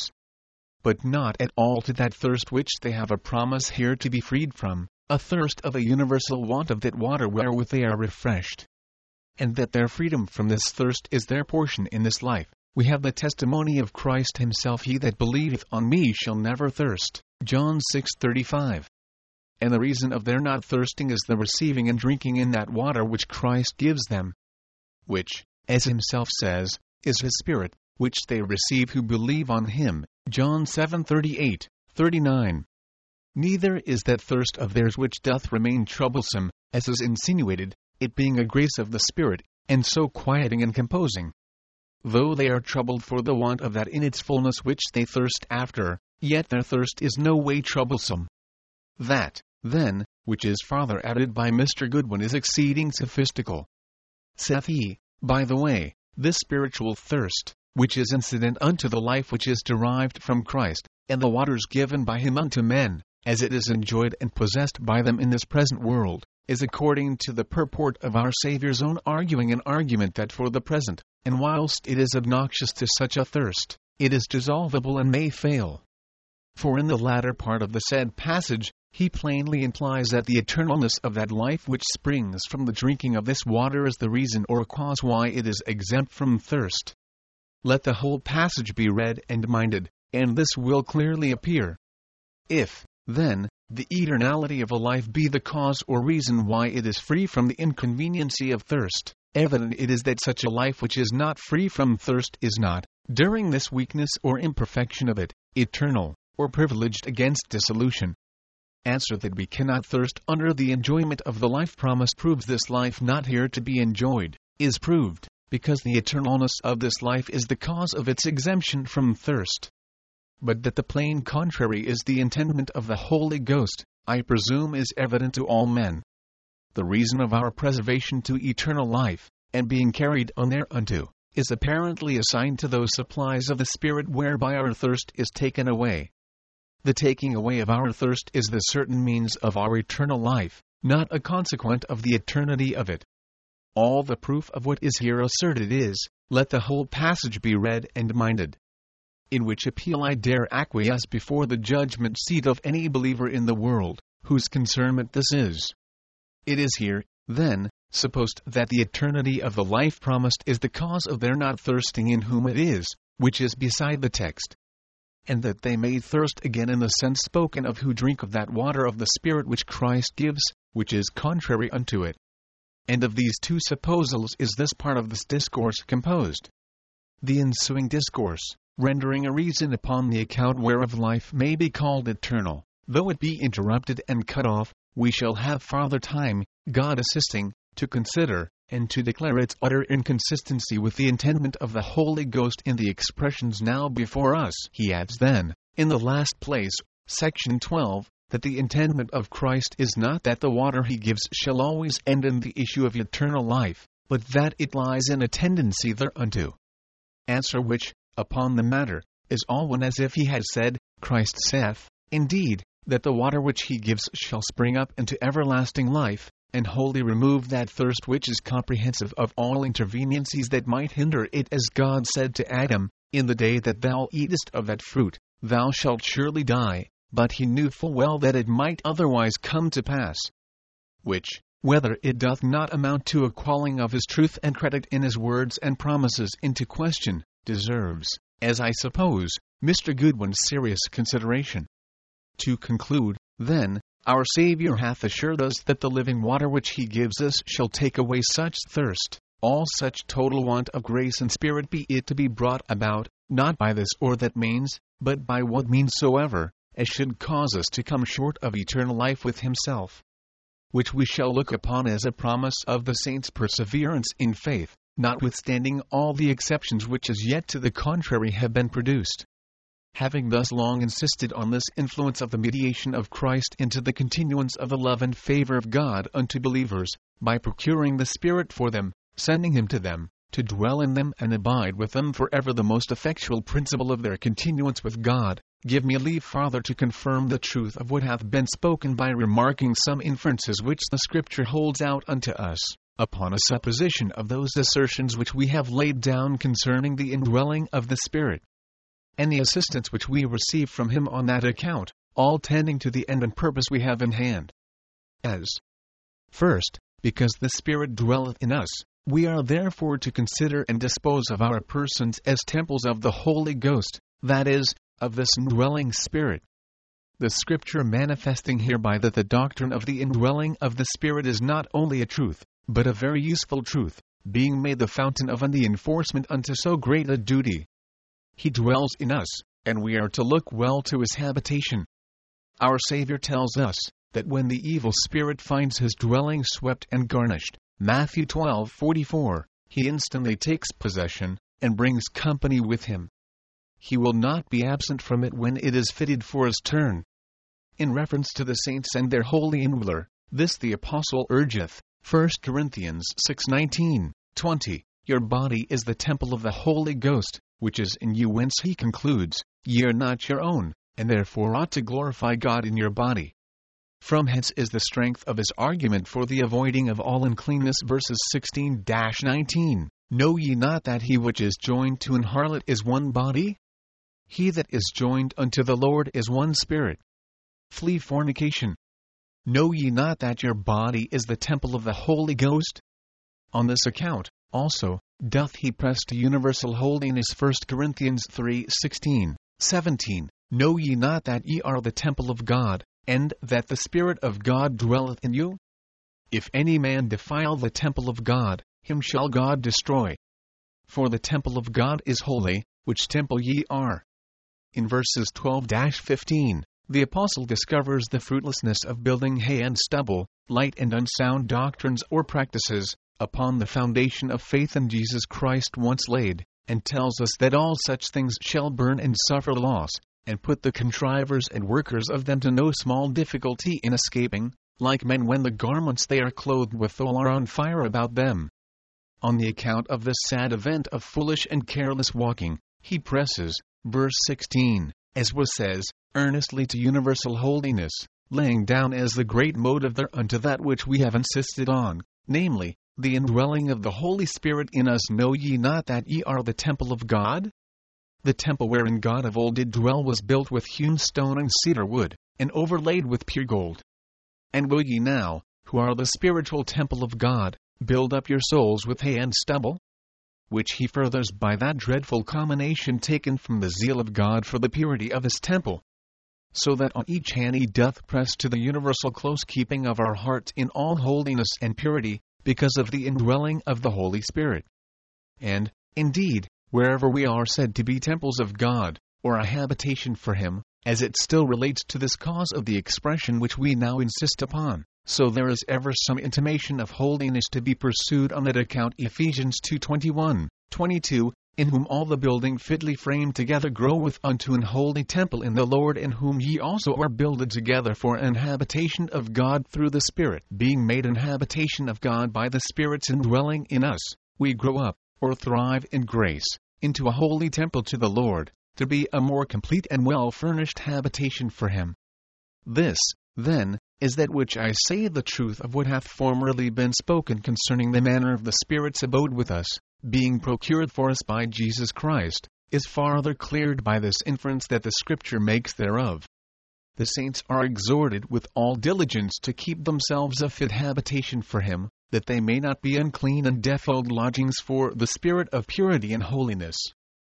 But not at all to that thirst which they have a promise here to be freed from, a thirst of a universal want of that water wherewith they are refreshed. And that their freedom from this thirst is their portion in this life, we have the testimony of Christ Himself, He that believeth on me shall never thirst, John six thirty-five. And the reason of their not thirsting is the receiving and drinking in that water which Christ gives them, which, as Himself says, is His Spirit, which they receive who believe on Him, John seven thirty-eight, thirty-nine. Neither is that thirst of theirs which doth remain troublesome, as is insinuated, it being a grace of the Spirit, and so quieting and composing. Though they are troubled for the want of that in its fullness which they thirst after, yet their thirst is no way troublesome. That, then, which is farther added by Mister Goodwin is exceeding sophistical. Saith he, by the way, this spiritual thirst, which is incident unto the life which is derived from Christ, and the waters given by Him unto men, as it is enjoyed and possessed by them in this present world, is according to the purport of our Saviour's own arguing an argument that for the present, and whilst it is obnoxious to such a thirst, it is dissolvable and may fail. For in the latter part of the said passage, he plainly implies that the eternalness of that life which springs from the drinking of this water is the reason or cause why it is exempt from thirst. Let the whole passage be read and minded, and this will clearly appear. If, then, the eternality of a life be the cause or reason why it is free from the inconveniency of thirst, evident it is that such a life which is not free from thirst is not, during this weakness or imperfection of it, eternal, or privileged against dissolution. Answer that we cannot thirst under the enjoyment of the life promised proves this life not here to be enjoyed, is proved, because the eternalness of this life is the cause of its exemption from thirst. But that the plain contrary is the intendment of the Holy Ghost, I presume is evident to all men. The reason of our preservation to eternal life, and being carried on thereunto, is apparently assigned to those supplies of the Spirit whereby our thirst is taken away. The taking away of our thirst is the certain means of our eternal life, not a consequent of the eternity of it. All the proof of what is here asserted is, let the whole passage be read and minded. In which appeal I dare acquiesce before the judgment seat of any believer in the world, whose concernment this is. It is here, then, supposed that the eternity of the life promised is the cause of their not thirsting in whom it is, which is beside the text. And that they may thirst again in the sense spoken of who drink of that water of the Spirit which Christ gives, which is contrary unto it. And of these two supposals is this part of this discourse composed. The ensuing discourse, rendering a reason upon the account whereof life may be called eternal, though it be interrupted and cut off, we shall have farther time, God assisting, to consider, and to declare its utter inconsistency with the intendment of the Holy Ghost in the expressions now before us. He adds then, in the last place, section twelve, that the intendment of Christ is not that the water he gives shall always end in the issue of eternal life, but that it lies in a tendency thereunto. Answer which, upon the matter, is all one as if he had said, Christ saith, indeed, that the water which he gives shall spring up into everlasting life, and wholly remove that thirst which is comprehensive of all interveniencies that might hinder it, as God said to Adam, in the day that thou eatest of that fruit, thou shalt surely die, but he knew full well that it might otherwise come to pass. Which, whether it doth not amount to a calling of his truth and credit in his words and promises into question, deserves, as I suppose, Mister Goodwin's serious consideration. To conclude, then, our Savior hath assured us that the living water which he gives us shall take away such thirst, all such total want of grace and Spirit, be it to be brought about, not by this or that means, but by what means soever, as should cause us to come short of eternal life with himself. Which we shall look upon as a promise of the saints' perseverance in faith, notwithstanding all the exceptions which as yet to the contrary have been produced. Having thus long insisted on this influence of the mediation of Christ into the continuance of the love and favor of God unto believers, by procuring the Spirit for them, sending him to them, to dwell in them and abide with them forever, the most effectual principle of their continuance with God, give me leave farther to confirm the truth of what hath been spoken by remarking some inferences which the Scripture holds out unto us, upon a supposition of those assertions which we have laid down concerning the indwelling of the Spirit, and the assistance which we receive from him on that account, all tending to the end and purpose we have in hand. As first, because the Spirit dwelleth in us, we are therefore to consider and dispose of our persons as temples of the Holy Ghost, that is, of this indwelling Spirit. The Scripture manifesting hereby that the doctrine of the indwelling of the Spirit is not only a truth, but a very useful truth, being made the fountain of and the enforcement unto so great a duty. He dwells in us, and we are to look well to his habitation. Our Savior tells us, that when the evil spirit finds his dwelling swept and garnished, Matthew twelve forty-four, he instantly takes possession, and brings company with him. He will not be absent from it when it is fitted for his turn. In reference to the saints and their holy indweller, this the Apostle urgeth, First Corinthians six nineteen, twenty, your body is the temple of the Holy Ghost, which is in you, whence he concludes, ye are not your own, and therefore ought to glorify God in your body. From hence is the strength of his argument for the avoiding of all uncleanness, verses sixteen to nineteen. Know ye not that he which is joined to an harlot is one body? He that is joined unto the Lord is one spirit. Flee fornication. Know ye not that your body is the temple of the Holy Ghost? On this account, also, doth he press to universal holiness, First Corinthians three sixteen, seventeen. Know ye not that ye are the temple of God, and that the Spirit of God dwelleth in you? If any man defile the temple of God, him shall God destroy. For the temple of God is holy, which temple ye are. In verses twelve to fifteen, the Apostle discovers the fruitlessness of building hay and stubble, light and unsound doctrines or practices, upon the foundation of faith in Jesus Christ once laid, and tells us that all such things shall burn and suffer loss, and put the contrivers and workers of them to no small difficulty in escaping, like men when the garments they are clothed withal are on fire about them. On the account of this sad event of foolish and careless walking, he presses, verse sixteen, as was says, earnestly to universal holiness, laying down as the great motive thereunto that which we have insisted on, namely, the indwelling of the Holy Spirit in us. Know ye not that ye are the temple of God? The temple wherein God of old did dwell was built with hewn stone and cedar wood, and overlaid with pure gold. And will ye now, who are the spiritual temple of God, build up your souls with hay and stubble? Which he furthers by that dreadful combination taken from the zeal of God for the purity of his temple. So that on each hand he doth press to the universal close keeping of our hearts in all holiness and purity, because of the indwelling of the Holy Spirit. And, indeed, wherever we are said to be temples of God, or a habitation for him, as it still relates to this cause of the expression which we now insist upon, so there is ever some intimation of holiness to be pursued on that account. Ephesians two twenty-one, twenty-two, in whom all the building fitly framed together groweth unto an holy temple in the Lord, in whom ye also are builded together for an habitation of God through the Spirit. Being made an habitation of God by the Spirit's indwelling in us, we grow up, or thrive in grace, into a holy temple to the Lord, to be a more complete and well-furnished habitation for him. This, then, is that which I say the truth of what hath formerly been spoken concerning the manner of the Spirit's abode with us, being procured for us by Jesus Christ, is farther cleared by this inference that the Scripture makes thereof. The saints are exhorted with all diligence to keep themselves a fit habitation for him, that they may not be unclean and defiled lodgings for the Spirit of purity and holiness.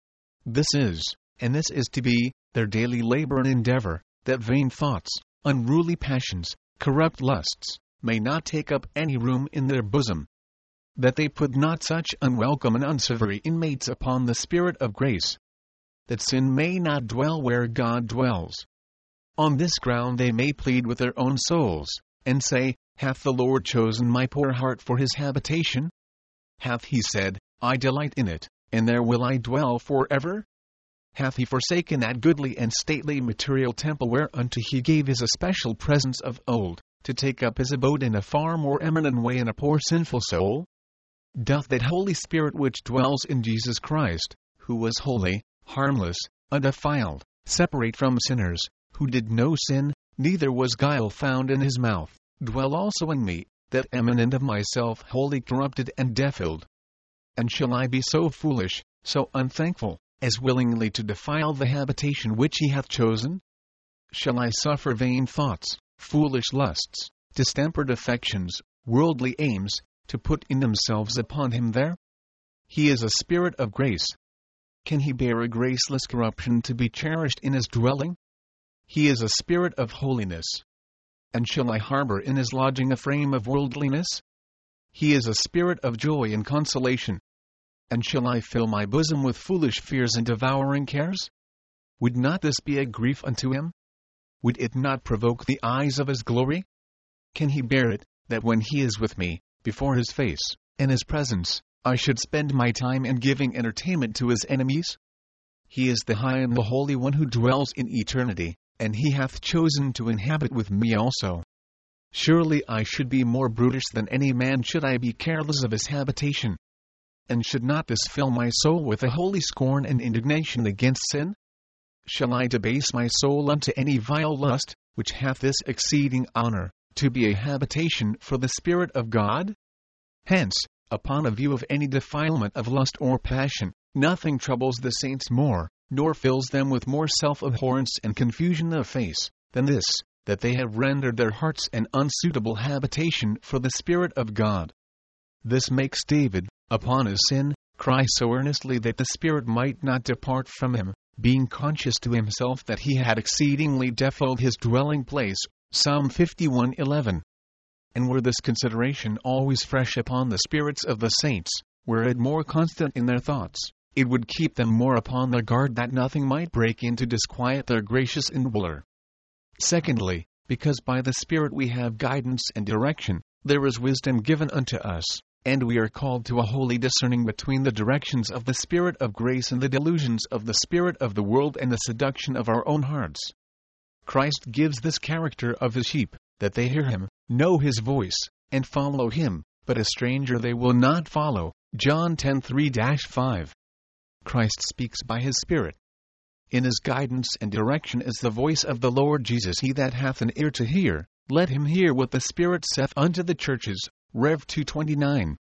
This is, and this is to be, their daily labor and endeavor, that vain thoughts, unruly passions, corrupt lusts, may not take up any room in their bosom, that they put not such unwelcome and unsavory inmates upon the Spirit of grace, that sin may not dwell where God dwells. On this ground they may plead with their own souls, and say, Hath the Lord chosen my poor heart for his habitation? Hath he said, I delight in it, and there will I dwell forever? Hath he forsaken that goodly and stately material temple whereunto he gave his especial presence of old, to take up his abode in a far more eminent way in a poor sinful soul? Doth that Holy Spirit which dwells in Jesus Christ, who was holy, harmless, undefiled, separate from sinners, who did no sin, neither was guile found in his mouth, dwell also in me, that eminent of myself wholly corrupted and defiled? And shall I be so foolish, so unthankful, as willingly to defile the habitation which he hath chosen? Shall I suffer vain thoughts, foolish lusts, distempered affections, worldly aims, to put in themselves upon him there? He is a Spirit of grace. Can he bear a graceless corruption to be cherished in his dwelling? He is a Spirit of holiness. And shall I harbor in his lodging a frame of worldliness? He is a Spirit of joy and consolation. And shall I fill my bosom with foolish fears and devouring cares? Would not this be a grief unto him? Would it not provoke the eyes of his glory? Can he bear it, that when he is with me, before his face, in his presence, I should spend my time in giving entertainment to his enemies? He is the high and the holy one who dwells in eternity, and he hath chosen to inhabit with me also. Surely I should be more brutish than any man should I be careless of his habitation. And should not this fill my soul with a holy scorn and indignation against sin? Shall I debase my soul unto any vile lust, which hath this exceeding honor, to be a habitation for the Spirit of God? Hence, upon a view of any defilement of lust or passion, nothing troubles the saints more, nor fills them with more self-abhorrence and confusion of face, than this, that they have rendered their hearts an unsuitable habitation for the Spirit of God. This makes David, upon his sin, cry so earnestly that the Spirit might not depart from him, being conscious to himself that he had exceedingly defiled his dwelling place. Psalm fifty-one eleven. And were this consideration always fresh upon the spirits of the saints, were it more constant in their thoughts, it would keep them more upon their guard that nothing might break in to disquiet their gracious indweller. Secondly, because by the Spirit we have guidance and direction, there is wisdom given unto us, and we are called to a holy discerning between the directions of the Spirit of grace and the delusions of the spirit of the world and the seduction of our own hearts. Christ gives this character of his sheep, that they hear him, know his voice, and follow him, but a stranger they will not follow. John ten three to five. Christ speaks by his Spirit. In his guidance and direction is the voice of the Lord Jesus. He that hath an ear to hear, let him hear what the Spirit saith unto the churches. Rev two twenty-nine.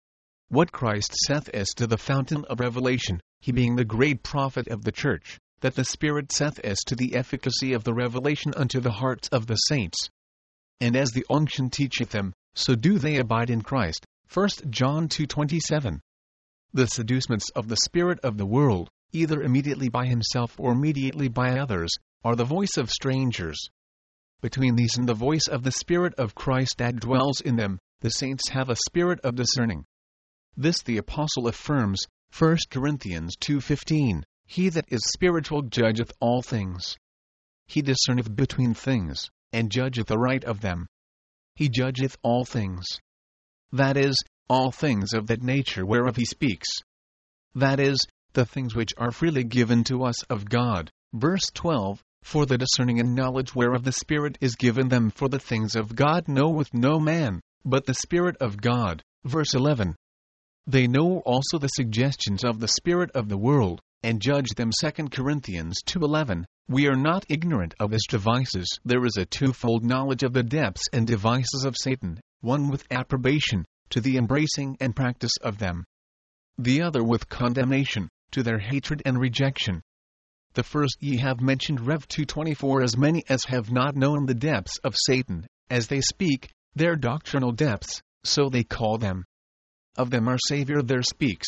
what Christ saith as to the fountain of revelation, he being the great prophet of the church, that the Spirit saith as to the efficacy of the revelation unto the hearts of the saints. And as the unction teacheth them, so do they abide in Christ. First John two twenty-seven. The seducements of the spirit of the world, either immediately by himself or mediately by others, are the voice of strangers. Between these and the voice of the Spirit of Christ that dwells in them, the saints have a spirit of discerning. This the Apostle affirms, First Corinthians two fifteen, He that is spiritual judgeth all things. He discerneth between things, and judgeth aright of them. He judgeth all things. That is, all things of that nature whereof he speaks. That is, the things which are freely given to us of God. Verse twelve, For the discerning and knowledge whereof the Spirit is given them, for the things of God knoweth no man, but the Spirit of God. Verse eleven. They know also the suggestions of the spirit of the world, and judge them. Second Corinthians two eleven. We are not ignorant of his devices. There is a twofold knowledge of the depths and devices of Satan, one with approbation, to the embracing and practice of them. The other with condemnation, to their hatred and rejection. The first ye have mentioned, Rev two twenty-four, as many as have not known the depths of Satan, as they speak, their doctrinal depths, so they call them. Of them our Savior there speaks.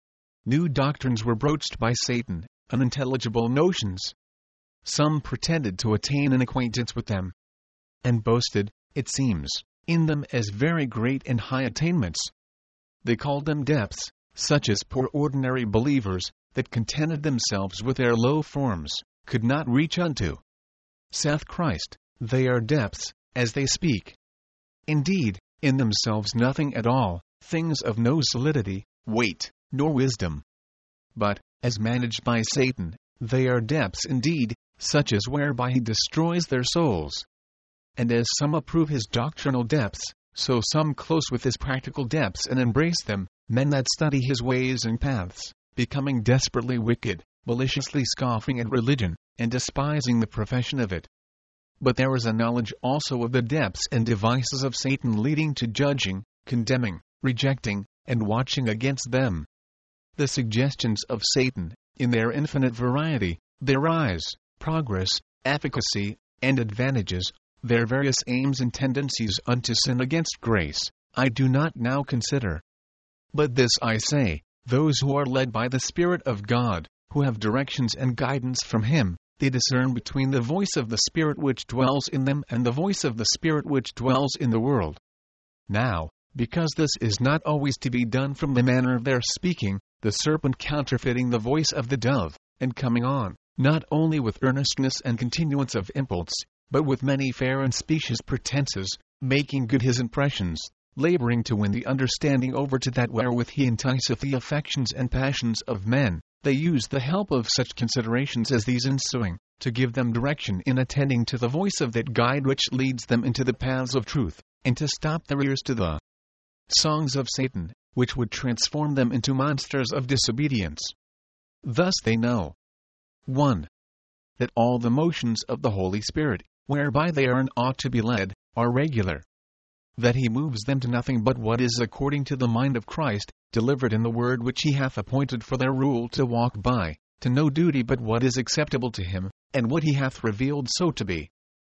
New doctrines were broached by Satan, unintelligible notions. Some pretended to attain an acquaintance with them, and boasted, it seems, in them as very great and high attainments. They called them depths, such as poor ordinary believers, that contented themselves with their low forms, could not reach unto. Saith Christ, they are depths, as they speak. Indeed, in themselves nothing at all, things of no solidity, weight, nor wisdom. But, as managed by Satan, they are depths indeed, such as whereby he destroys their souls. And as some approve his doctrinal depths, so some close with his practical depths and embrace them, men that study his ways and paths, becoming desperately wicked, maliciously scoffing at religion, and despising the profession of it. But there is a knowledge also of the depths and devices of Satan, leading to judging, condemning, rejecting, and watching against them. The suggestions of Satan, in their infinite variety, their rise, progress, efficacy, and advantages, their various aims and tendencies unto sin against grace, I do not now consider. But this I say, those who are led by the Spirit of God, who have directions and guidance from him, they discern between the voice of the Spirit which dwells in them and the voice of the Spirit which dwells in the world. Now, because this is not always to be done from the manner of their speaking, the serpent counterfeiting the voice of the dove, and coming on, not only with earnestness and continuance of impulse, but with many fair and specious pretenses, making good his impressions, laboring to win the understanding over to that wherewith he enticeth the affections and passions of men, they use the help of such considerations as these ensuing, to give them direction in attending to the voice of that guide which leads them into the paths of truth, and to stop their ears to the songs of Satan, which would transform them into monsters of disobedience. Thus they know, one. That all the motions of the Holy Spirit, whereby they are and ought to be led, are regular. That he moves them to nothing but what is according to the mind of Christ, delivered in the word which he hath appointed for their rule to walk by, to no duty but what is acceptable to him, and what he hath revealed so to be.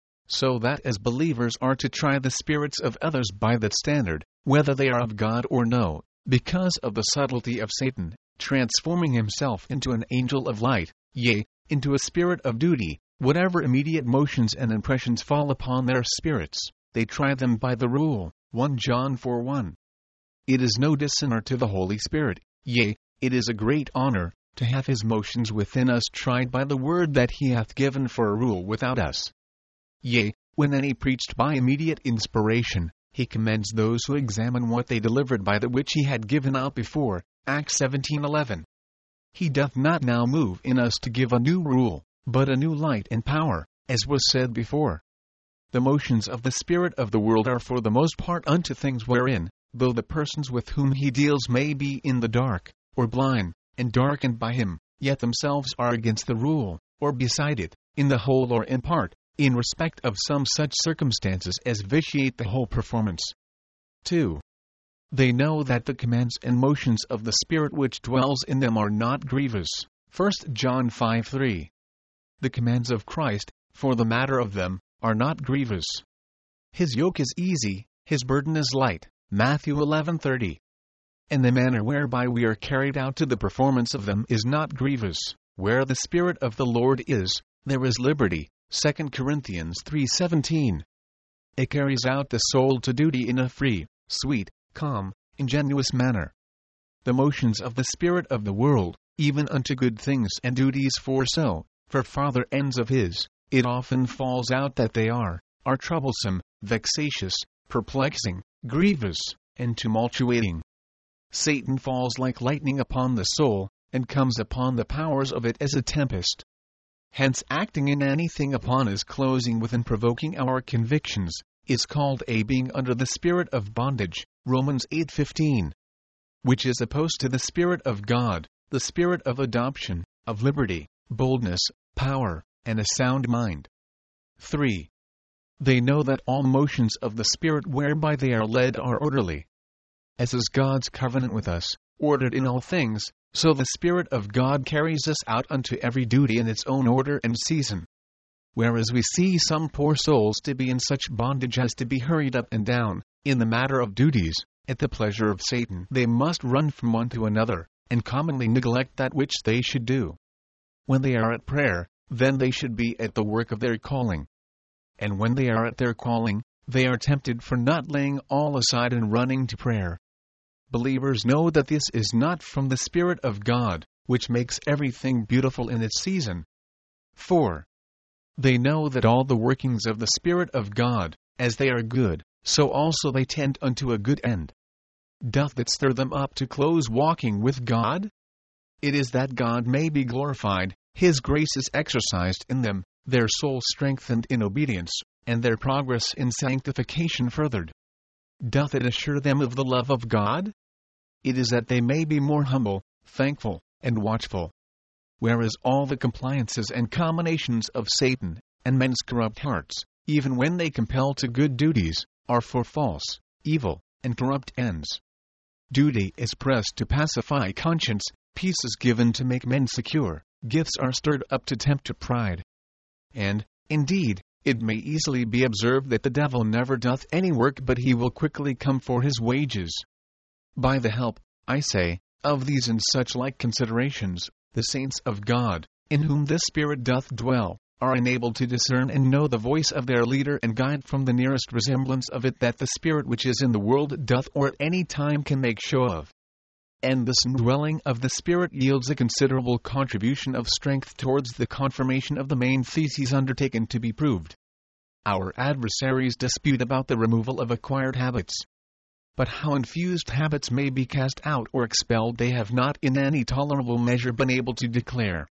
So that as believers are to try the spirits of others by that standard, whether they are of God or no, because of the subtlety of Satan, transforming himself into an angel of light, yea, into a spirit of duty, whatever immediate motions and impressions fall upon their spirits, they try them by the rule. First John four one. It is no dishonor to the Holy Spirit, yea, it is a great honor, to have his motions within us tried by the word that he hath given for a rule without us. Yea, when any preached by immediate inspiration, he commends those who examine what they delivered by the which he had given out before. Acts seventeen eleven. He doth not now move in us to give a new rule, but a new light and power, as was said before. The motions of the spirit of the world are for the most part unto things wherein, though the persons with whom he deals may be in the dark, or blind, and darkened by him, yet themselves are against the rule, or beside it, in the whole or in part, in respect of some such circumstances as vitiate the whole performance. two. They know that the commands and motions of the Spirit which dwells in them are not grievous. First John five three. The commands of Christ, for the matter of them, are not grievous. His yoke is easy, his burden is light. Matthew eleven thirty. And the manner whereby we are carried out to the performance of them is not grievous. Where the Spirit of the Lord is, there is liberty. Second Corinthians three seventeen. It carries out the soul to duty in a free, sweet, calm, ingenuous manner. The motions of the spirit of the world, even unto good things and duties for so, for farther ends of his, it often falls out that they are, are troublesome, vexatious, perplexing, grievous, and tumultuating. Satan falls like lightning upon the soul, and comes upon the powers of it as a tempest. Hence acting in anything upon us closing with and provoking our convictions, is called a being under the spirit of bondage, Romans eight fifteen. Which is opposed to the Spirit of God, the spirit of adoption, of liberty, boldness, power, and a sound mind. three. They know that all motions of the Spirit whereby they are led are orderly. As is God's covenant with us, ordered in all things, so the Spirit of God carries us out unto every duty in its own order and season. Whereas we see some poor souls to be in such bondage as to be hurried up and down, in the matter of duties, at the pleasure of Satan, they must run from one to another, and commonly neglect that which they should do. When they are at prayer, then they should be at the work of their calling. And when they are at their calling, they are tempted for not laying all aside and running to prayer. Believers know that this is not from the Spirit of God, which makes everything beautiful in its season. four. They know that all the workings of the Spirit of God, as they are good, so also they tend unto a good end. Doth that stir them up to close walking with God? It is that God may be glorified, His grace is exercised in them, their soul strengthened in obedience, and their progress in sanctification furthered. Doth it assure them of the love of God? It is that they may be more humble, thankful, and watchful. Whereas all the compliances and combinations of Satan, and men's corrupt hearts, even when they compel to good duties, are for false, evil, and corrupt ends. Duty is pressed to pacify conscience, peace is given to make men secure, gifts are stirred up to tempt to pride. And, indeed, it may easily be observed that the devil never doth any work but he will quickly come for his wages. By the help, I say, of these and such like considerations, the saints of God, in whom this Spirit doth dwell, are enabled to discern and know the voice of their leader and guide from the nearest resemblance of it that the Spirit which is in the world doth or at any time can make show of. And this indwelling of the Spirit yields a considerable contribution of strength towards the confirmation of the main theses undertaken to be proved. Our adversaries dispute about the removal of acquired habits. But how infused habits may be cast out or expelled they have not in any tolerable measure been able to declare.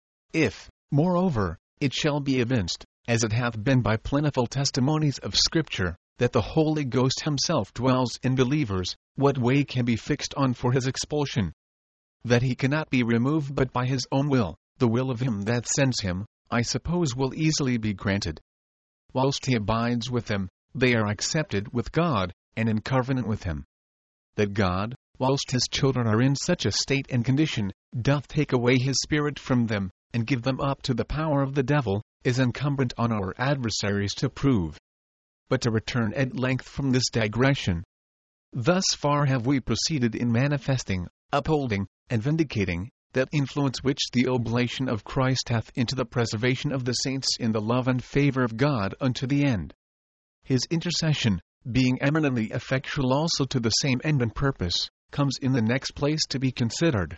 If, moreover, it shall be evinced, as it hath been by plentiful testimonies of Scripture, that the Holy Ghost himself dwells in believers, what way can be fixed on for his expulsion? That he cannot be removed but by his own will, the will of him that sends him, I suppose will easily be granted. Whilst he abides with them, they are accepted with God, and in covenant with him. That God, whilst his children are in such a state and condition, doth take away his Spirit from them, and give them up to the power of the devil, is incumbent on our adversaries to prove. But to return at length from this digression. Thus far have we proceeded in manifesting, upholding, and vindicating, that influence which the oblation of Christ hath into the preservation of the saints in the love and favor of God unto the end. His intercession, being eminently effectual also to the same end and purpose, comes in the next place to be considered.